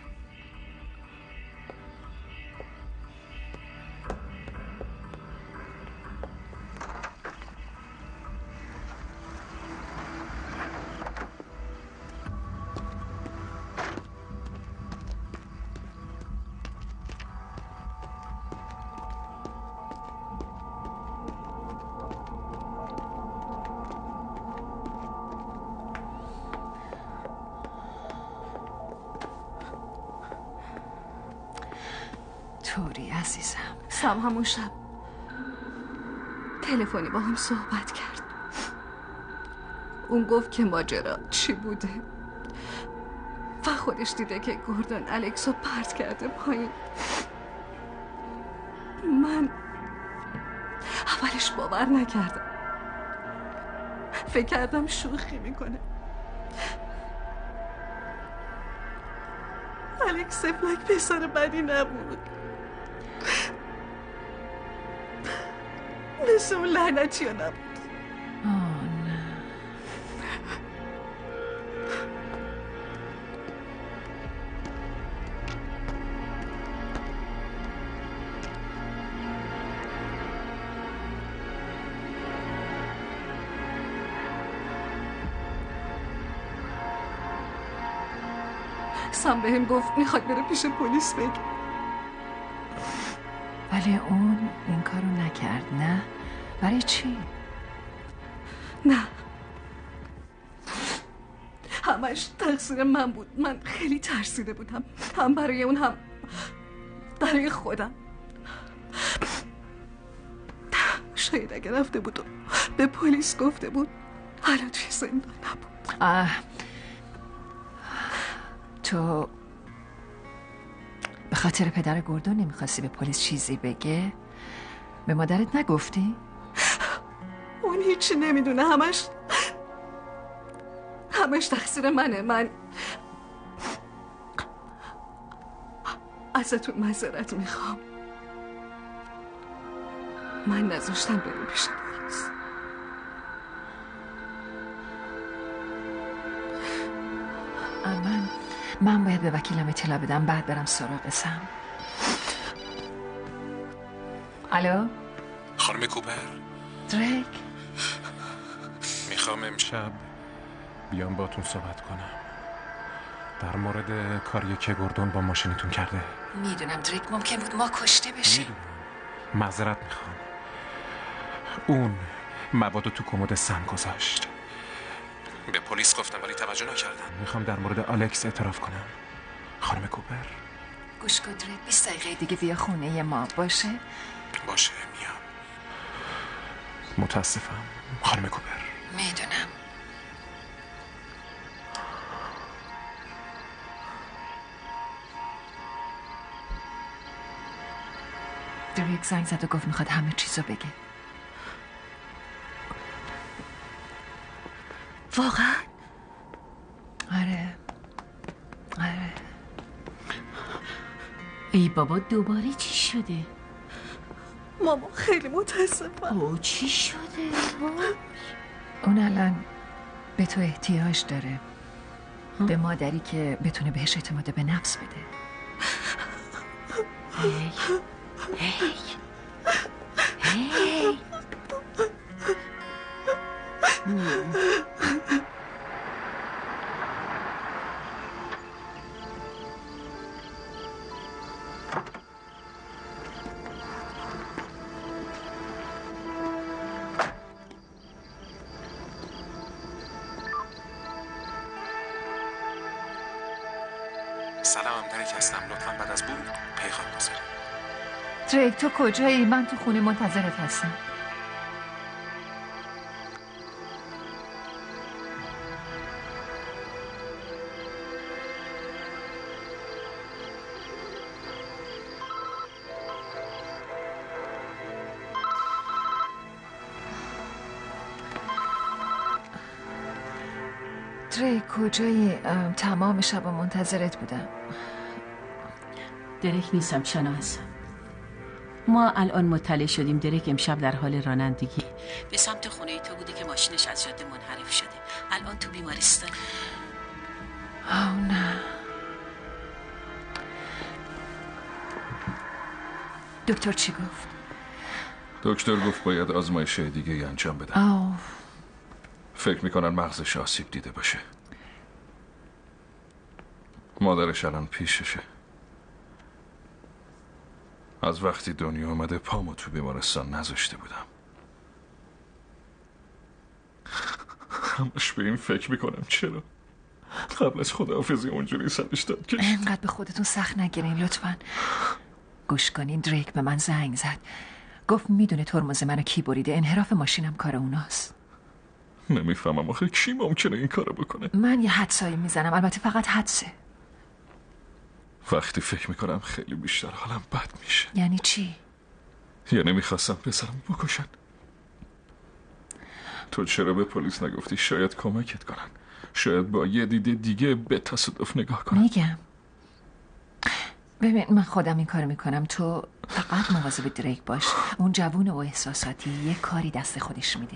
توری عزیزم. سم همون شب تلفنی با هم صحبت کرد. اون گفت که ماجرا چی بوده و خودش دیده که گوردون الکسو پرت کرده پایین. من اولش باور نکردم، فکر کردم شوخی میکنه. الکس سفلک پسر بدی نبود، مثل اون لعنتی ها نبود. نه. سم بهم گفت میخواد بره پیش پلیس بگه، ولی اون این کارو نکرد. نه برای چی؟ نه همش تقصیر من بود. من خیلی ترسیده بودم، هم برای اون هم برای خودم. شاید اگه رفته بود و به پلیس گفته بود حالا توی زندان نبود. تو به خاطر پدر گوردون نمیخواستی به پلیس چیزی بگه؟ به مادرت نگفتی؟ اون هیچی نمیدونه، همش تقصیر منه. من ازتون معذرت میخوام. من نذاشتم بریم پیش پلیس. من باید به وکیلم اطلاع بدم، بعد برم سراغ سم. الو خانم کوپر؟ دریک، میخوام امشب بیام باتون صحبت کنم در مورد کاری که گوردون با ماشینتون کرده. میدونم دریک، ممکن بود ما کشته بشیم. معذرت میخوام. اون موادو تو کمد سم گذاشت. به پلیس گفتم ولی توجه نکردن. میخوام در مورد الکس اعتراف کنم. خانم کوپر گوش کن دریک، 20 دقیقه دیگه بیا خونه ما. باشه میام. متاسفم خانم کوپر. میدونم. دریک زنگ زد و گفت میخواد همه چیزو بگه. واقعا؟ آره. ای بابا دوباره چی شده؟ ماما خیلی متاسفم. چی شده؟ اون الان به تو احتیاج داره، به مادری که بتونه بهش اعتماد به نفس بده. هی سلام، دریک هستم. لطفاً بعد از بود پیغام بذارید. دریک تو کجایی؟ من تو خونه منتظرت هستم. دریک کجایی؟ تمام شب منتظرت بودم. دریک نیستم، شانا هستم. ما الان مطلع شدیم دریک امشب در حال رانندگی به سمت خونه تو بوده که ماشینش از جاده منحرف شده. الان تو بیمارستان. نه. دکتر چی گفت؟ دکتر گفت باید آزمایش دیگه انجام بدم. فکر میکنن مغزش آسیب دیده باشه. مادرش الان پیششه. از وقتی دنیا آمده پامو تو بیمارستان نذاشته بودم. همش به این فکر میکنم چرا قبل از خداحافظی اونجوری سرش داد کشید. اینقدر به خودتون سخت نگیرین لطفاً. گوش کنین، دریک به من زنگ زد. گفت میدونه ترمز منو کی بریده، انحراف ماشینم کار اوناست. نمیفهمم آخه کی ممکنه این کارو بکنه؟ من یه حدسایی میزنم، البته فقط حدسه. وقتی فکر میکنم خیلی بیشتر حالم بد میشه. یعنی چی؟ یعنی میخواستم پسرم بکشن. تو چرا به پلیس نگفتی؟ شاید کمکت کنن، شاید با یه دید دیگه به تصادف نگاه کنن. میگم ببین من خودم این کار میکنم، تو فقط مواظب دریک باش. اون جوون و احساساتی یه کاری دست خودش میده.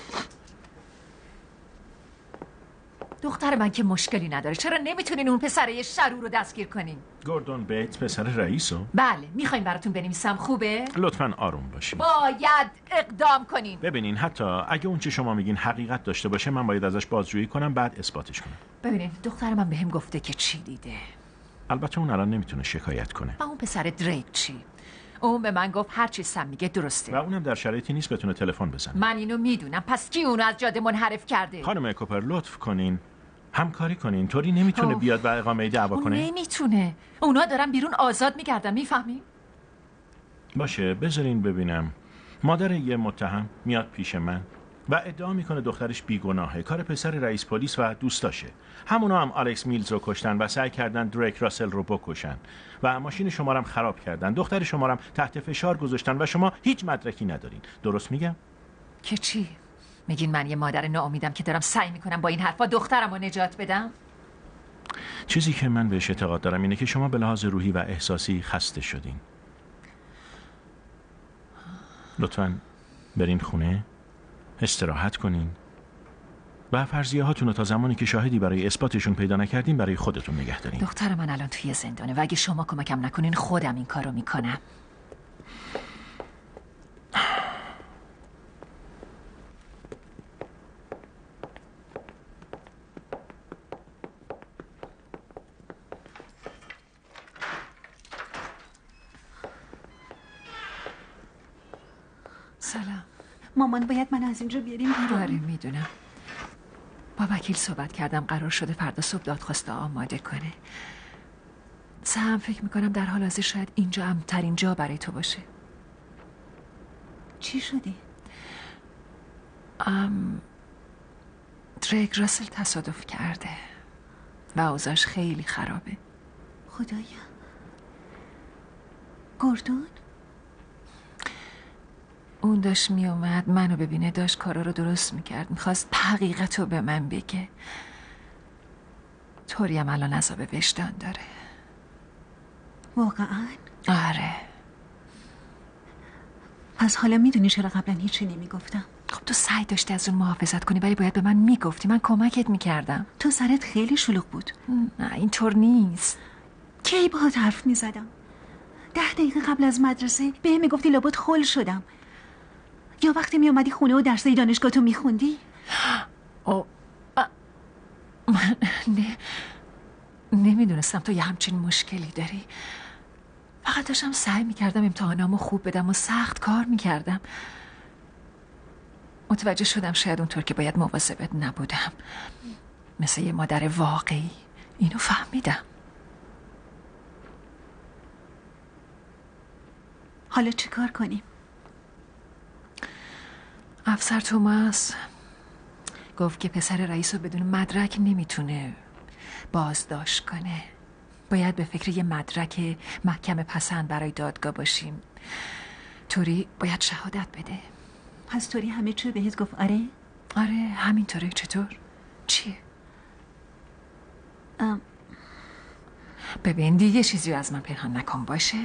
دختر من که مشکلی نداره، چرا نمیتونین اون پسره شرور رو دستگیر کنین؟ گوردون بیت پسر رئیسو؟ بله. میخواین براتون بنویسم؟ خوبه؟ لطفاً آروم باشین. باید اقدام کنین. ببینین حتی اگه اون چه شما میگین حقیقت داشته باشه، من باید ازش بازجویی کنم بعد اثباتش کنم. ببینین دختر من بهم گفته که چی دیده. البته اون الان نمیتونه شکایت کنه. و اون پسر دریک چی؟ اون به من گفت هر چی سم میگه درسته. و اونم در شرایطی نیست بتونه تلفن بزنه. من اینو میدونم. پس کی اونو از جاده منحرف کرده؟ خانم کوپر لطف کنین همکاری کنین. طوری نمیتونه بیاد و اقامه دعوا کنه. اون نمیتونه. اونا دارن بیرون آزاد میگردن، میفهمی؟ باشه بذارین ببینم. مادر یه متهم میاد پیش من و ادعا میکنه دخترش بیگناهه، کار پسر رئیس پلیس و دوستاشه. همونا هم آلکس میلز رو کشتن و سعی کردن دریک راسل رو بکشن و ماشین شما رو هم خراب کردن. دختر شما رو هم تحت فشار گذاشتن و شما هیچ مدرکی ندارین. درست میگم؟ که چی؟ میگین من یه مادر ناامیدم که دارم سعی میکنم با این حرفا دخترم رو نجات بدم؟ چیزی که من بهش اعتقاد دارم اینه که شما به لحاظ روحی و احساسی خسته شدین. لطفاً برین خونه، استراحت کنین و فرضیه هاتون رو تا زمانی که شاهدی برای اثباتشون پیدا نکردین برای خودتون نگه دارین. دختر من الان توی زندانه و اگه شما کمکم نکنین خودم این کارو میکنم. سلام. مامان باید من از اینجا بیاریم بیرون. آره میدونم. با وکیل صحبت کردم، قرار شده فردا صبح دادخواست آماده کنه. سهم فکر میکنم در حال حاضر شاید اینجا امن‌ترین جا برای تو باشه. چی شدی؟ دریک راسل تصادف کرده و اوضاعش خیلی خرابه. خدایا. گوردون؟ اون داشت می اومد منو ببینه، داشت کارا رو درست میکرد، میخواست حقیقت رو به من بگه. طوری هم الان عذاب وجدان داره. واقعا؟ آره. پس حالا میدونی چرا قبلا هیچی نمیگفتم؟ خب تو سعی داشتی از اون محافظت کنی ولی باید به من میگفتی، من کمکت میکردم. تو سرت خیلی شلوغ بود. نه اینطور نیست. کی باهات حرف میزدم؟ 10 دقیقه قبل از مدرسه بهم میگفتی لابد خل شدم، یا وقتی میومدی خونه و درسای دانشگاه تو میخوندی؟ من نمیدونستم تو یه همچین مشکلی داری. فقط داشتم سعی میکردم امتحانامو خوب بدم و سخت کار میکردم. متوجه شدم شاید اونطور که باید مواظبت نبودم، مثل یه مادر واقعی. اینو فهمیدم. حالا چی کار کنیم؟ افسر توماس گفت که پسر رئیس رو بدون مدرک نمیتونه بازداشت کنه. باید به فکر یه مدرک محکم پسند برای دادگاه باشیم. طوری باید شهادت بده. پس طوری همه چی بهت گفت؟ آره؟ آره همینطوره. چطور؟ چیه؟ ببین دیگه چیزی از من پنهان نکن باشه.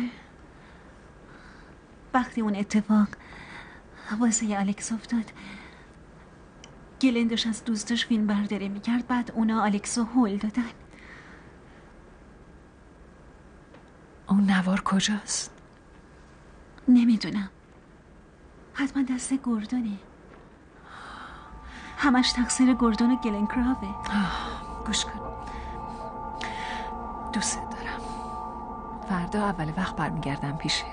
وقتی اون اتفاق واسه الکس افتاد، گلندش از دوستش فیلم برداری میکرد، بعد اونا الکسو هول دادن. اون نوار کجاست؟ نمیدونم. حتما دست گوردونه. همش تقصیر گوردون و گلنکراوه. گوش کن، دوست دارم. فردا اول وقت برمیگردم پیشت.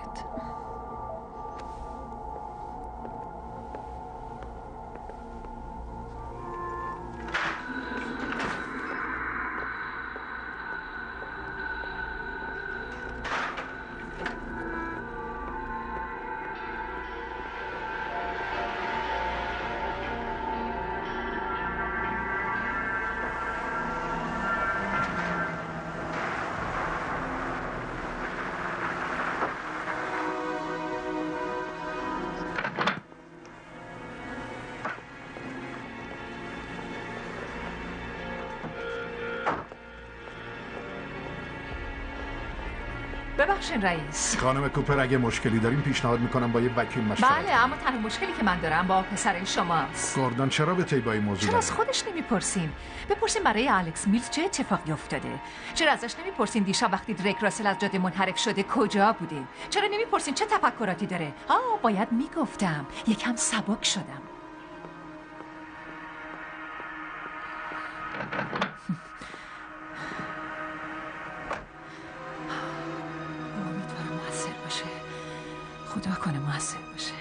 ببخشین رئیس. خانم کوپر اگه مشکلی داریم پیشنهاد میکنم با یه وکیل مشورت. بله، اما تنها مشکلی که من دارم با پسر شماست. گوردون چرا به طی با این موضوع چرا از خودش نمیپرسین؟ بپرسین برای الکس میلز چه اتفاقی افتاده. چرا ازش نمیپرسین دیشب وقتی دریک راسل از جاده منحرف شده کجا بوده؟ چرا نمیپرسین چه تفکراتی داره؟ باید میگفتم. یکم سبک شدم. خدا کنه موثر باشه.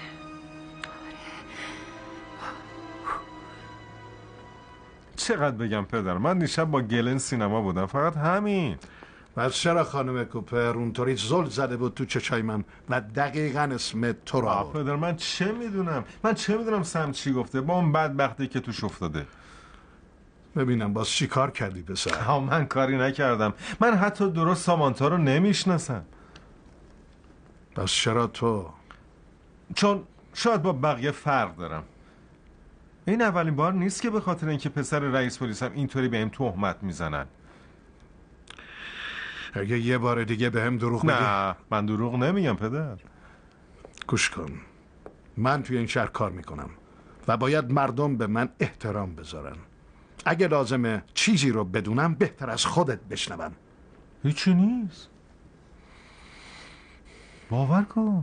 چقدر بگم پدر، من دیشب با گلن سینما بودم، فقط همین. پس چرا خانم کوپر اونطوری زل زده بود تو چشای من و دقیقاً اسم تو را آورد؟ پدر من چه میدونم سم چی گفته با اون بدبختی که توش افتاده. ببینم باز چی کار کردی پسر؟ من کاری نکردم. من حتی درست سامانتا رو نمیشناسم. پس چرا تو؟ چون شاید با بقیه فرق دارم. این اولین بار نیست که به خاطر اینکه پسر رئیس پلیس هم اینطوری بهم تهمت میزنن. اگه یه بار دیگه بهم دروغ بگی؟ نه، من دروغ نمیگم پدر. گوش کن، من توی این شهر کار میکنم و باید مردم به من احترام بذارن. اگه لازمه چیزی رو بدونم بهتر از خودت بشنوم. هیچی نیست، باور کن.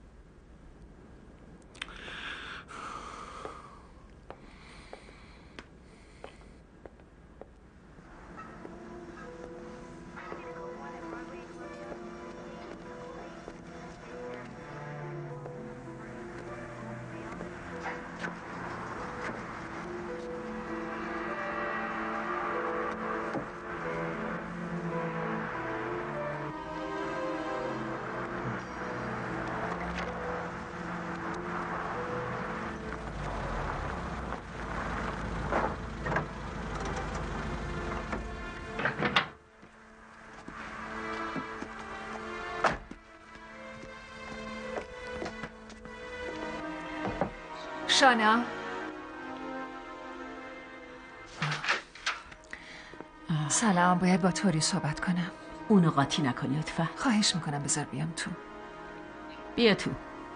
شانا، سلام. باید با توری صحبت کنم. اونو قاطی نکن لطفا. خواهش میکنم بذار بیام تو. بیا تو.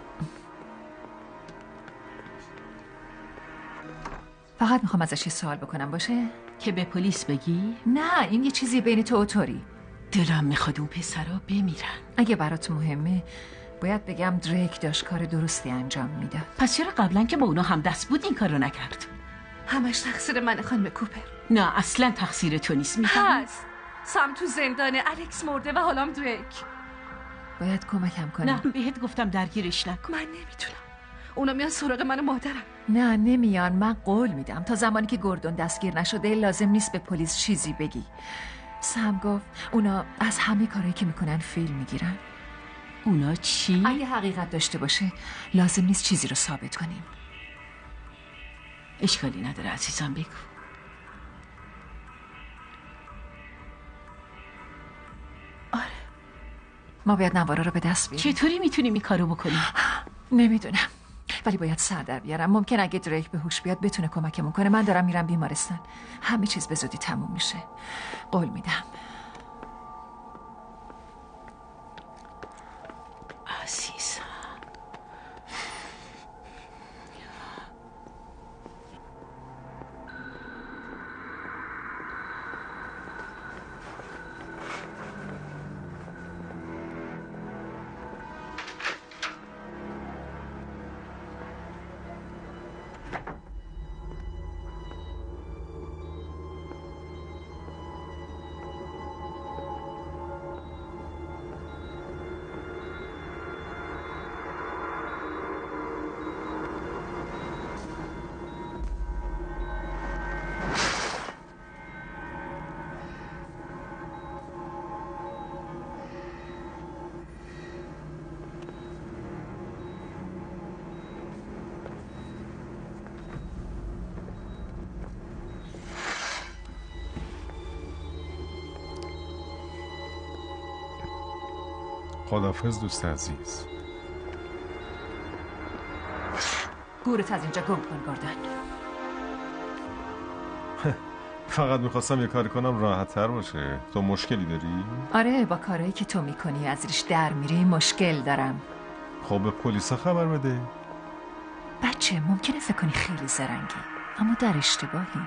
فقط میخوام ازش یه سوال بکنم، باشه؟ که به پلیس بگی؟ نه، این یه چیزی بین تو و توری. دلم میخواد اون پسرا بمیرن. اگه برات مهمه باید بگم دریک داشت کار درستی انجام میداد. پس چرا قبلا که با اونا هم دست بود این کارو نکرد؟ همش تقصیر منه خانم کوپر. نه اصلا تقصیر تو نیست. میفهمی؟ هست. سم تو زندانه، الکس مرده و حالام دریک. باید کمکم کنی. نه بهت گفتم درگیرش نکن. من نمیتونم. اونا میان سراغ من و مادرم. نه نمیان. من قول میدم تا زمانی که گوردون دستگیر نشده لازم نیست به پلیس چیزی بگی. سم گفت اونا از همه کارهایی که میکنن فیلم میگیرن. اونا چی؟ اگه حقیقت داشته باشه لازم نیست چیزی رو ثابت کنیم. اشکالی نداره عزیزم، بگو. آره، ما باید نوارا رو به دست بیاریم. چطوری میتونیم این کارو بکنیم؟ نمیدونم، ولی باید سر در بیارم. ممکن اگه دریک به هوش بیاد بتونه کمکمون کنه. من دارم میرم بیمارستان. همه چیز به زودی تموم میشه، قول میدم. عزیزم خداحافظ دوست عزیز. گورت از اینجا گم کن گوردون. فقط میخواستم یه کاری کنم راحت تر باشه. تو مشکلی داری؟ آره، با کارهایی که تو میکنی از ریش در میری مشکل دارم. خب به پلیسا خبر بده. بچه ممکنه فکر کنی خیلی زرنگی، اما در اشتباهی.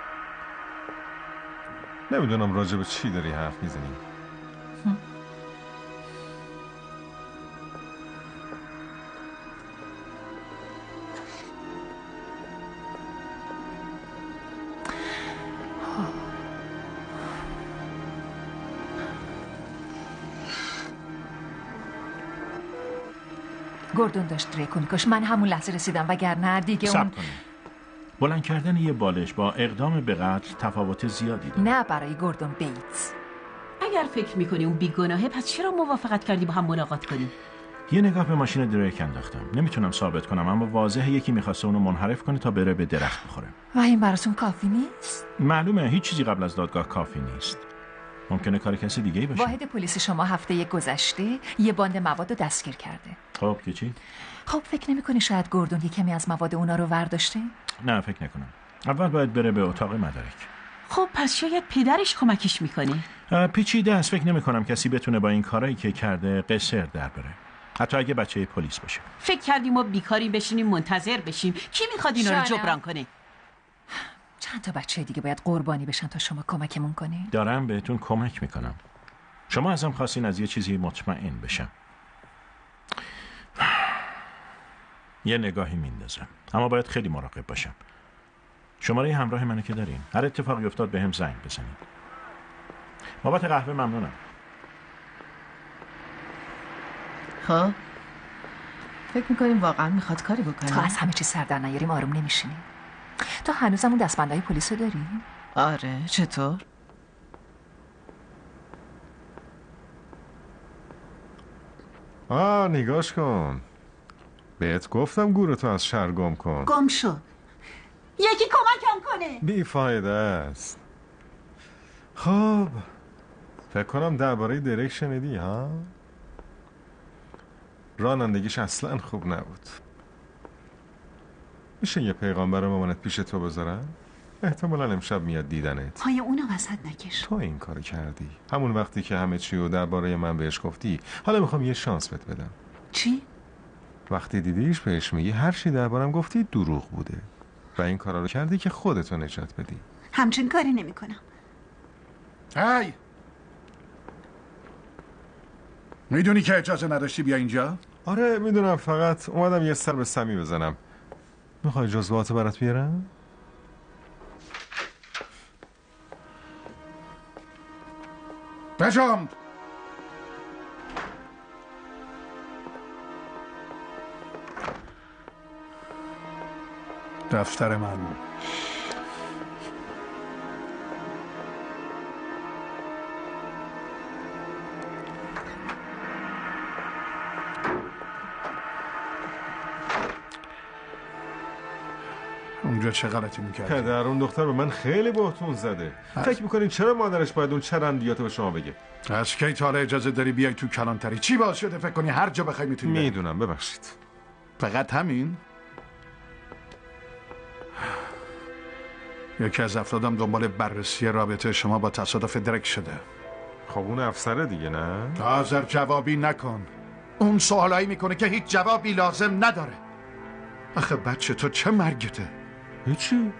نمیدونم راجع به چی داری حرف میزنی. گوردون داشت دریکو میکش. من همون لحظه رسیدم وگرنه دیگه اون بلند کردن یه بالش با اقدام به قتل تفاوت زیادی داره. نه برای گوردون بیتس. اگر فکر میکنی اون بیگناهه پس چرا موافقت کردی با هم ملاقات کنی؟ یه نگاه به ماشین دریک انداختم. نمیتونم ثابت کنم اما واضحه یکی میخواسته اونو منحرف کنه تا بره به درخت بخوره. و این براتون کافی نیست؟ معلومه هیچ چیزی قبل از دادگاه کافی نیست. ممکنه کار کسی دیگه‌ای باشه. واحد پلیس شما هفته گذشته یه باند مواد رو دستگیر کرده. خب که چی؟ خب فکر نمی‌کنی شاید گوردون یه کمی از مواد اونا رو ورداشته؟ نه فکر نکنم. اول باید بره به اتاق مدارک. خب پس شاید پدرش کمکش میکنه. پیچیده است. فکر نمی‌کنم کسی بتونه با این کارایی که کرده قصر در بره. حتی اگه بچه پلیس باشه. فکر کردیم ما بیکاری بشینیم منتظر بشیم کی میخواد اینا رو جبران کنه؟ چند تا بچه دیگه باید قربانی بشن تا شما کمکمون کنین؟ دارم بهتون کمک میکنم. شما ازم خواستین از یه چیزی مطمئن بشم. یه نگاهی میندازم اما باید خیلی مراقب باشم. شماره همراه منو که دارین. هر اتفاقی افتاد به هم زنگ بزنین. بابت قهوه ممنونم. خب فکر میکنیم واقعا میخواد کاری بکنه؟ تا از همه چی سر در نیاریم آروم نمیشینیم. تو هنوز همون دستبندهای پلیس رو داری؟ آره. چطور؟ نگاش کن. بهت گفتم گورتو از شهر گم کن. گم شو. یکی کمکم کنه. بیفایده است. خب فکر کنم درباره دریک شنیدی ها؟ رانندگیش اصلا خوب نبود. میشه یه پیغام برای مامانت پیش تو بذارم؟ احتمالا امشب میاد دیدنت. پای اونو وسط نکش. تو این کارو کردی همون وقتی که همه چی رو درباره من بهش گفتی. حالا میخوام یه شانس بهت بدم. چی؟ وقتی دیدیش بهش میگی هر چی دربارم گفتی دروغ بوده و این کارا رو کردی که خودتو نجات بدی. همچین کاری نمیکنم. هی میدونی که اجازه نداشتی بیا اینجا؟ آره میدونم، فقط اومدم یه سر به سمی بزنم. میخوای جزواتو برات بیارم؟ بجام دفتر من. اونجا چه غلطی میکردی؟ پدر اون دختر به من خیلی بهتون زده. فکر میکنین چرا مادرش باید اون چرندیاتو به شما بگه؟ از کی تا حالا اجازه داری بیای تو کلانتری؟ چی باعث شده فکر کنی هر جا بخوای میتونی؟ میدونم، ببخشید. فقط همین؟ یکی از افرادم دنبال بررسی رابطه شما با تصادف درک شده. خب اون افسره دیگه نه؟ حاضر جوابی نکن. اون سوالایی میکنه که هیچ جوابی لازم نداره. آخه بچه تو چه مرگته؟ هیچی.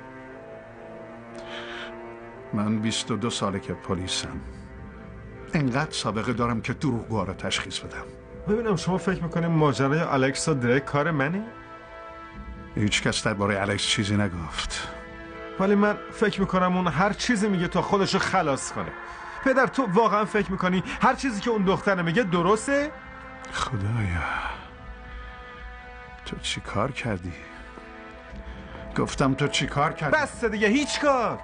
من 22 ساله که پلیسم. انقدر سابقه دارم که دروغگوها رو تشخیص بدم. ببینم شما فکر میکنیم ماجرای الکس و دریک کار منه؟ هیچ کس درباره الکس چیزی نگفت. ولی من فکر میکنم اون هر چیزی میگه تا خودشو خلاص کنه. پدر تو واقعا فکر میکنی هر چیزی که اون دختر میگه درسته؟ خدایا تو چی کار کردی؟ گفتم تو چی کار کردی؟ بس دیگه، هیچ کار.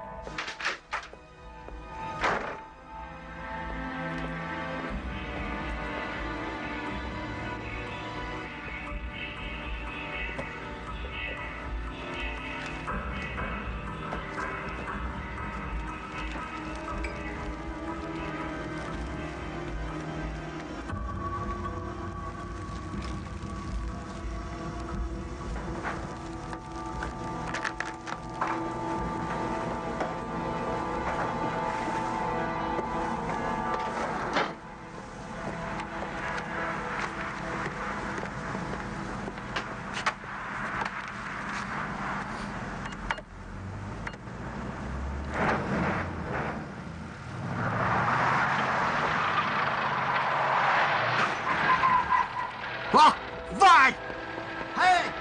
وای هی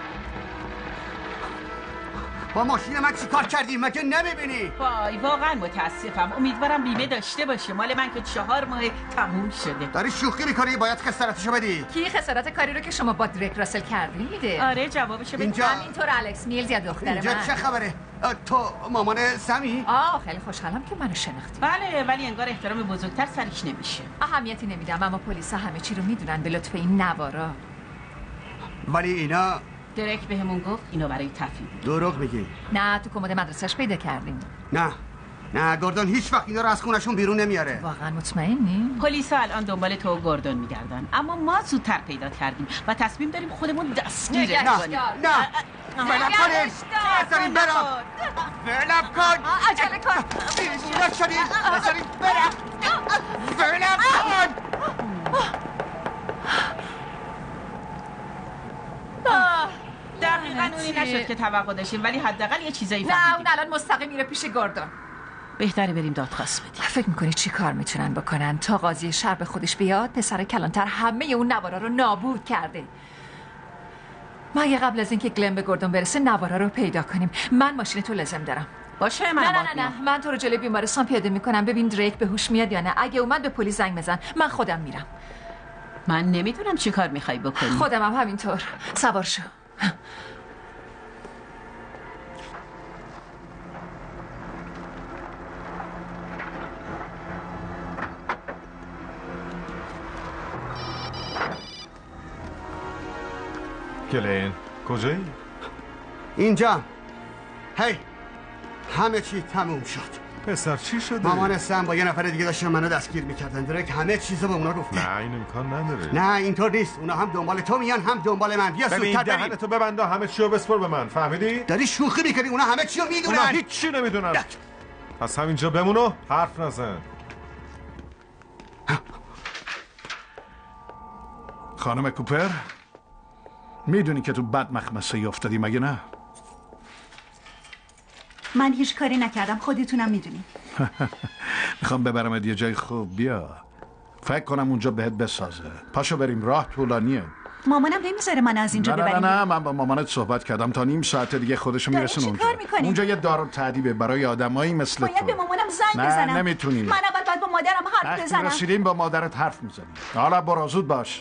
با ماشین من چی کار کردی؟ مگه نمیبینی؟ وای واقعا متاسفم. امیدوارم بیمه داشته باشه. مال من که 4 ماه تموم شده. داری شوخی میکنی؟ باید خسارتشو بدی. کی خسارت کاری رو که شما با دریک راسل کردین میده؟ آره جوابشو بده. اینجا همینطور الکس میلز یا دختر اینجا من. چه خبره؟ تو مامان سمی؟ خیلی خوشحالم که منو شناختی. بله ولی انگار احترام بزرگتر سرش نمیشه. اهمیتی نمیدم اما پلیسا همه چی رو میدونن به لطف این نوارا. ولی اینا درک بهمون گفت اینو برای تفریح. دروغ میگی؟ نه تو کمد مدرسه‌اش پیدا کردیم. نه گوردون هیچ وقت اینا رو از خونشون بیرون نمیاره. واقعا مطمئنی؟ پلیسا الان دنبال تو و گوردون میگردن اما ما زودتر پیدا کردیم و تصمیم داریم خودمون دستگیرش کنیم. نه ولم کنید. بذاریم برم. ولم کن. عجله کن. دیوونه شدید. بذاریم برم. ولم کن. دقیقاً اونی نشد که توقع داشتیم ولی حداقل یه چیزایی نه فهمیدیم. اون الان مستقیم میره پیش گوردون. بهتره بریم دادخواست بدیم. فکر میکنی چی کار میتونن بکنن تا قاضی شهر به خودش بیاد؟ پسر کلانتر همه اون نوارا رو نابود کرده. ما اگه قبل از اینکه گلن به گوردون برسه نوارا رو پیدا کنیم. من ماشین تو لازم دارم. باشه من نه من تو رو جلوی بیمارستان پیاده میکنم ببین دریک به هوش میاد یا نه. اگه اومد به پلیس زنگ بزن. من خودم میرم. من نمیدونم چی کار میخوای بکنی. خودم هم همینطور. سوار شو. گلین کجایی؟ اینجا. هی همه چی تموم شد. پسر چی شده؟ مامان سم با یه نفر دیگه داشتن منو دستگیر میکردن. درک همه چیزو به اونا گفته. نه این امکان نداره. نه اینطور نیست. اونا هم دنبال تو میان هم دنبال من. بیا ببین زودتر دهنتو ببنده همه چی رو بسپر به من. فهمیدی؟ داری شوخی میکنی. اونا همه چی رو میدونن. اونا هیچ چی نمیدونن. پس همینجا بمونو حرف نزن. خانم کوپر میدونی که تو بد مخمسه افتادی مگه نه؟ من هیچ کاری نکردم. خودتونم میدونی. میخوام ببرمت یه جای خوب. بیا فکر کنم اونجا بهت بسازه. پاشو بریم راه طولانیه. مامانم نمیذاره من از اینجا ببریم. نه من با مامانت صحبت کردم تا نیم ساعت دیگه خودشو میرسن اونجا. اونجا یه دار تعدیبه برای آدمایی مثل تو. باید به مامانم زنگ بزنم. نه نمیتونی. من اول باید با مادرم حرف بزنم. رسیدیم با مادرت حرف میزنیم. حالا برو زود باش.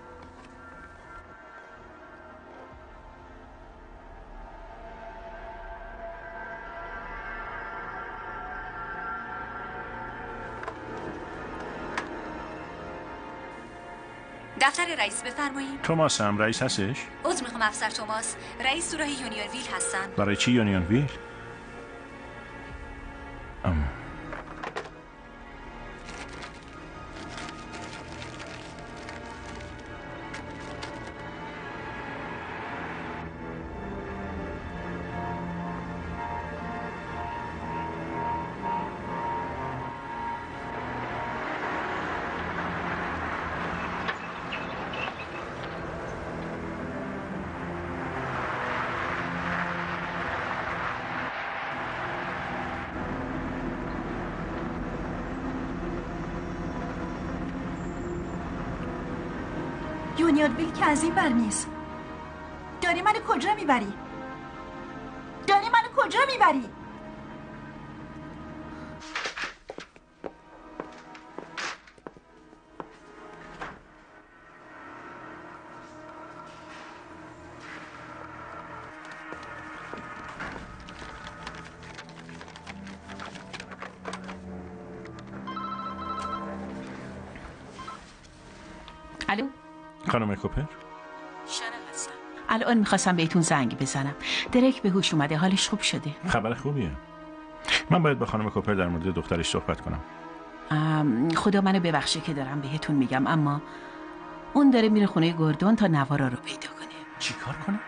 دفتر رئیس بفرمایید. توماس هم رئیس هستش؟ عذر میخوام افسر توماس. رئیس سوراخ یونیون ویل هستن. برای چی یونیون ویل؟ یونیون ویل که از این بر نیست. داری منو کجا میبری؟ الو خانم کوپر شنم هستم. الان میخواستم بهتون زنگ بزنم. درک به هوش اومده. حالش خوب شده. خبر خوبیه. من باید با خانم کوپر در مورد دخترش صحبت کنم. خدا منو ببخشه که دارم بهتون میگم اما اون داره میره خونه گوردون تا نوارا رو پیدا کنه. چی کار کنه؟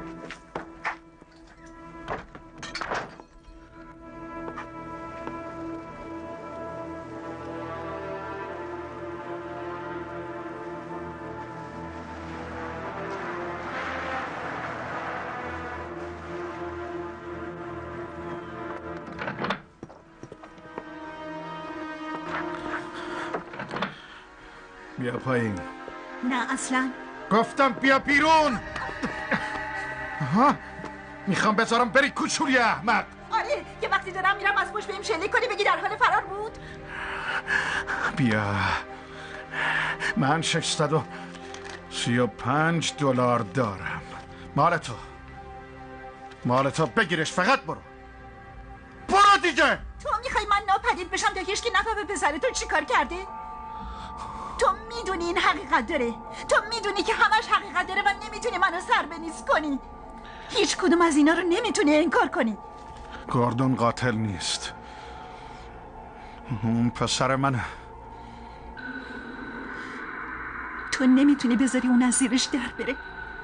بیا پایین. نه اصلا. گفتم بیا بیرون. ها میخوام بذارم بری کوچولی احمق. آره یه وقتی دارم میرم از پشت بهم شلیک کنی بگی در حال فرار بود. بیا من $635 دارم. مال تو بگیرش، فقط برو دیگه. تو میخوای من ناپدید بشم تا هیچکی نفهمه پسر تو چی کار کرده؟ تو میدونی این حقیقت داره، تو میدونی که همش حقیقت داره و نمیتونی منو سر بنیز کنی. هیچ کدوم از اینا رو نمیتونی انکار کنی. گوردون قاتل نیست، اون پسر منه. تو نمیتونی بذاری اون از زیرش در بره.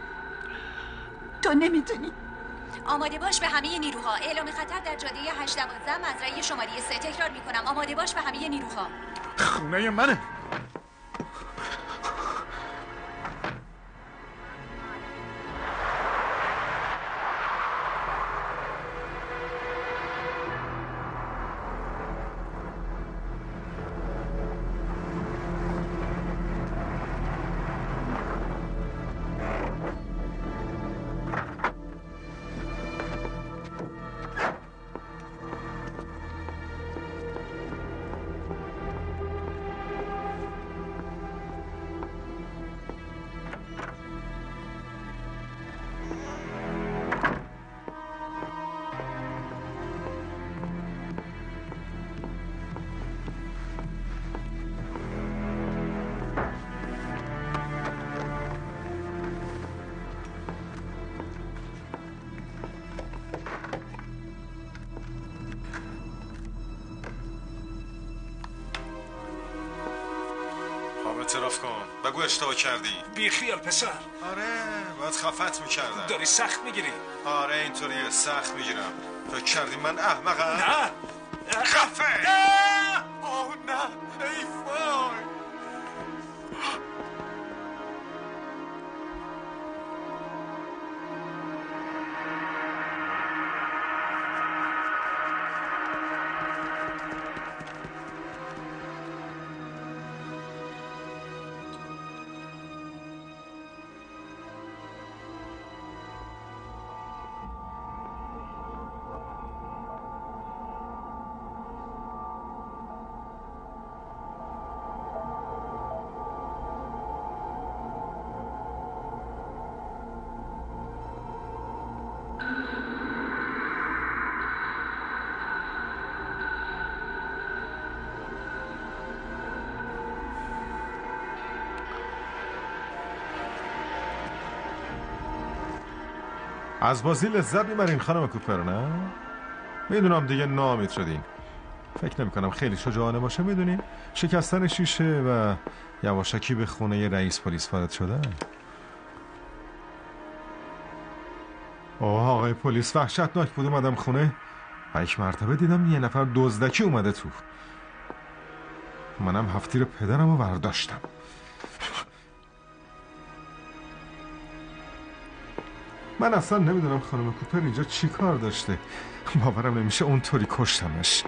تو نمیتونی. آماده باش به همه نیروها. اعلام خطر در جاده 812 مزرعه شماره 3. تکرار میکنم آماده باش به همه نیروها. خونه منه. اعتراف کن، بگو اشتباه کردی. بی خیال پسر. آره باید خفت میکردم. داری سخت میگیری. آره اینطوریه، سخت میگیرم. فکر کردی من احمقم؟ نه خفه. اوه نه ای وای. از بازی لذت میبرین خانم کوپر نه؟ میدونم دیگه ناامید شدین. فکر نمی کنم خیلی شجاعانه باشه. میدونین شکستن شیشه و یواشکی به خونه رئیس پلیس وارد شدن. آقای پلیس وحشتناک بود. اومدم خونه و یک مرتبه دیدم یه نفر دزدکی اومده تو. منم هفتیر پدرم رو برداشتم. من اصلا نمیدونم خانم کوپر اینجا چی کار داشته. باورم نمیشه اونطوری کشتمش.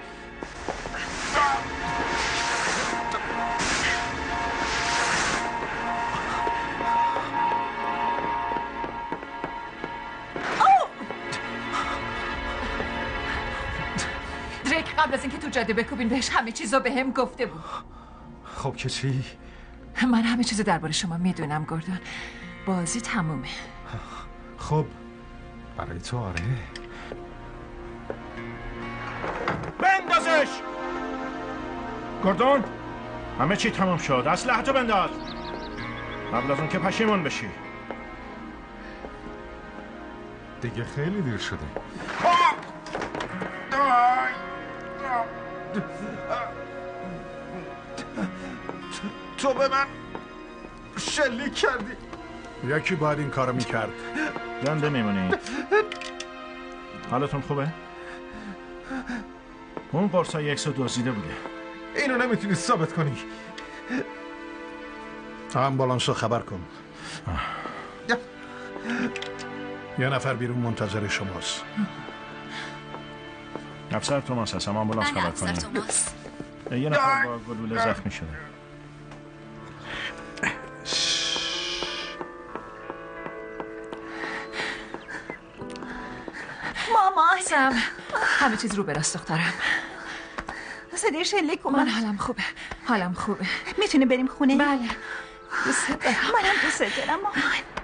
دریک قبل از اینکه تو جاده بکوبین بهش همه چیزو به هم گفته بود. خب که چی؟ من همه چیزو درباره شما میدونم گوردون. بازی تمومه. خب برای تو آره. بندازش! گوردون همه چی تمام شد. اسلحه‌تو بنداز قبل از اون که پشیمون بشی. دیگه خیلی دیر شده. تو به من شلیک کردی. یکی باید این کارو میکرد. زنده میمونی. حالتون خوبه؟ اون قرصای اکسو دزدیده بوده. اینو نمیتونی ثابت کنی. آمبولانس رو خبر کن. یه نفر بیرون منتظر شماست. افسر توماس هستم، آمبولانس خبر کنیم. یه نفر با گلوله زخمی شده. مامان سم همه چیز رو براست دخترم. صدای شلیک اومد. من حالم خوبه. میتونیم بریم خونه؟ بله. دوست دارم. منم دوست دارم مامان.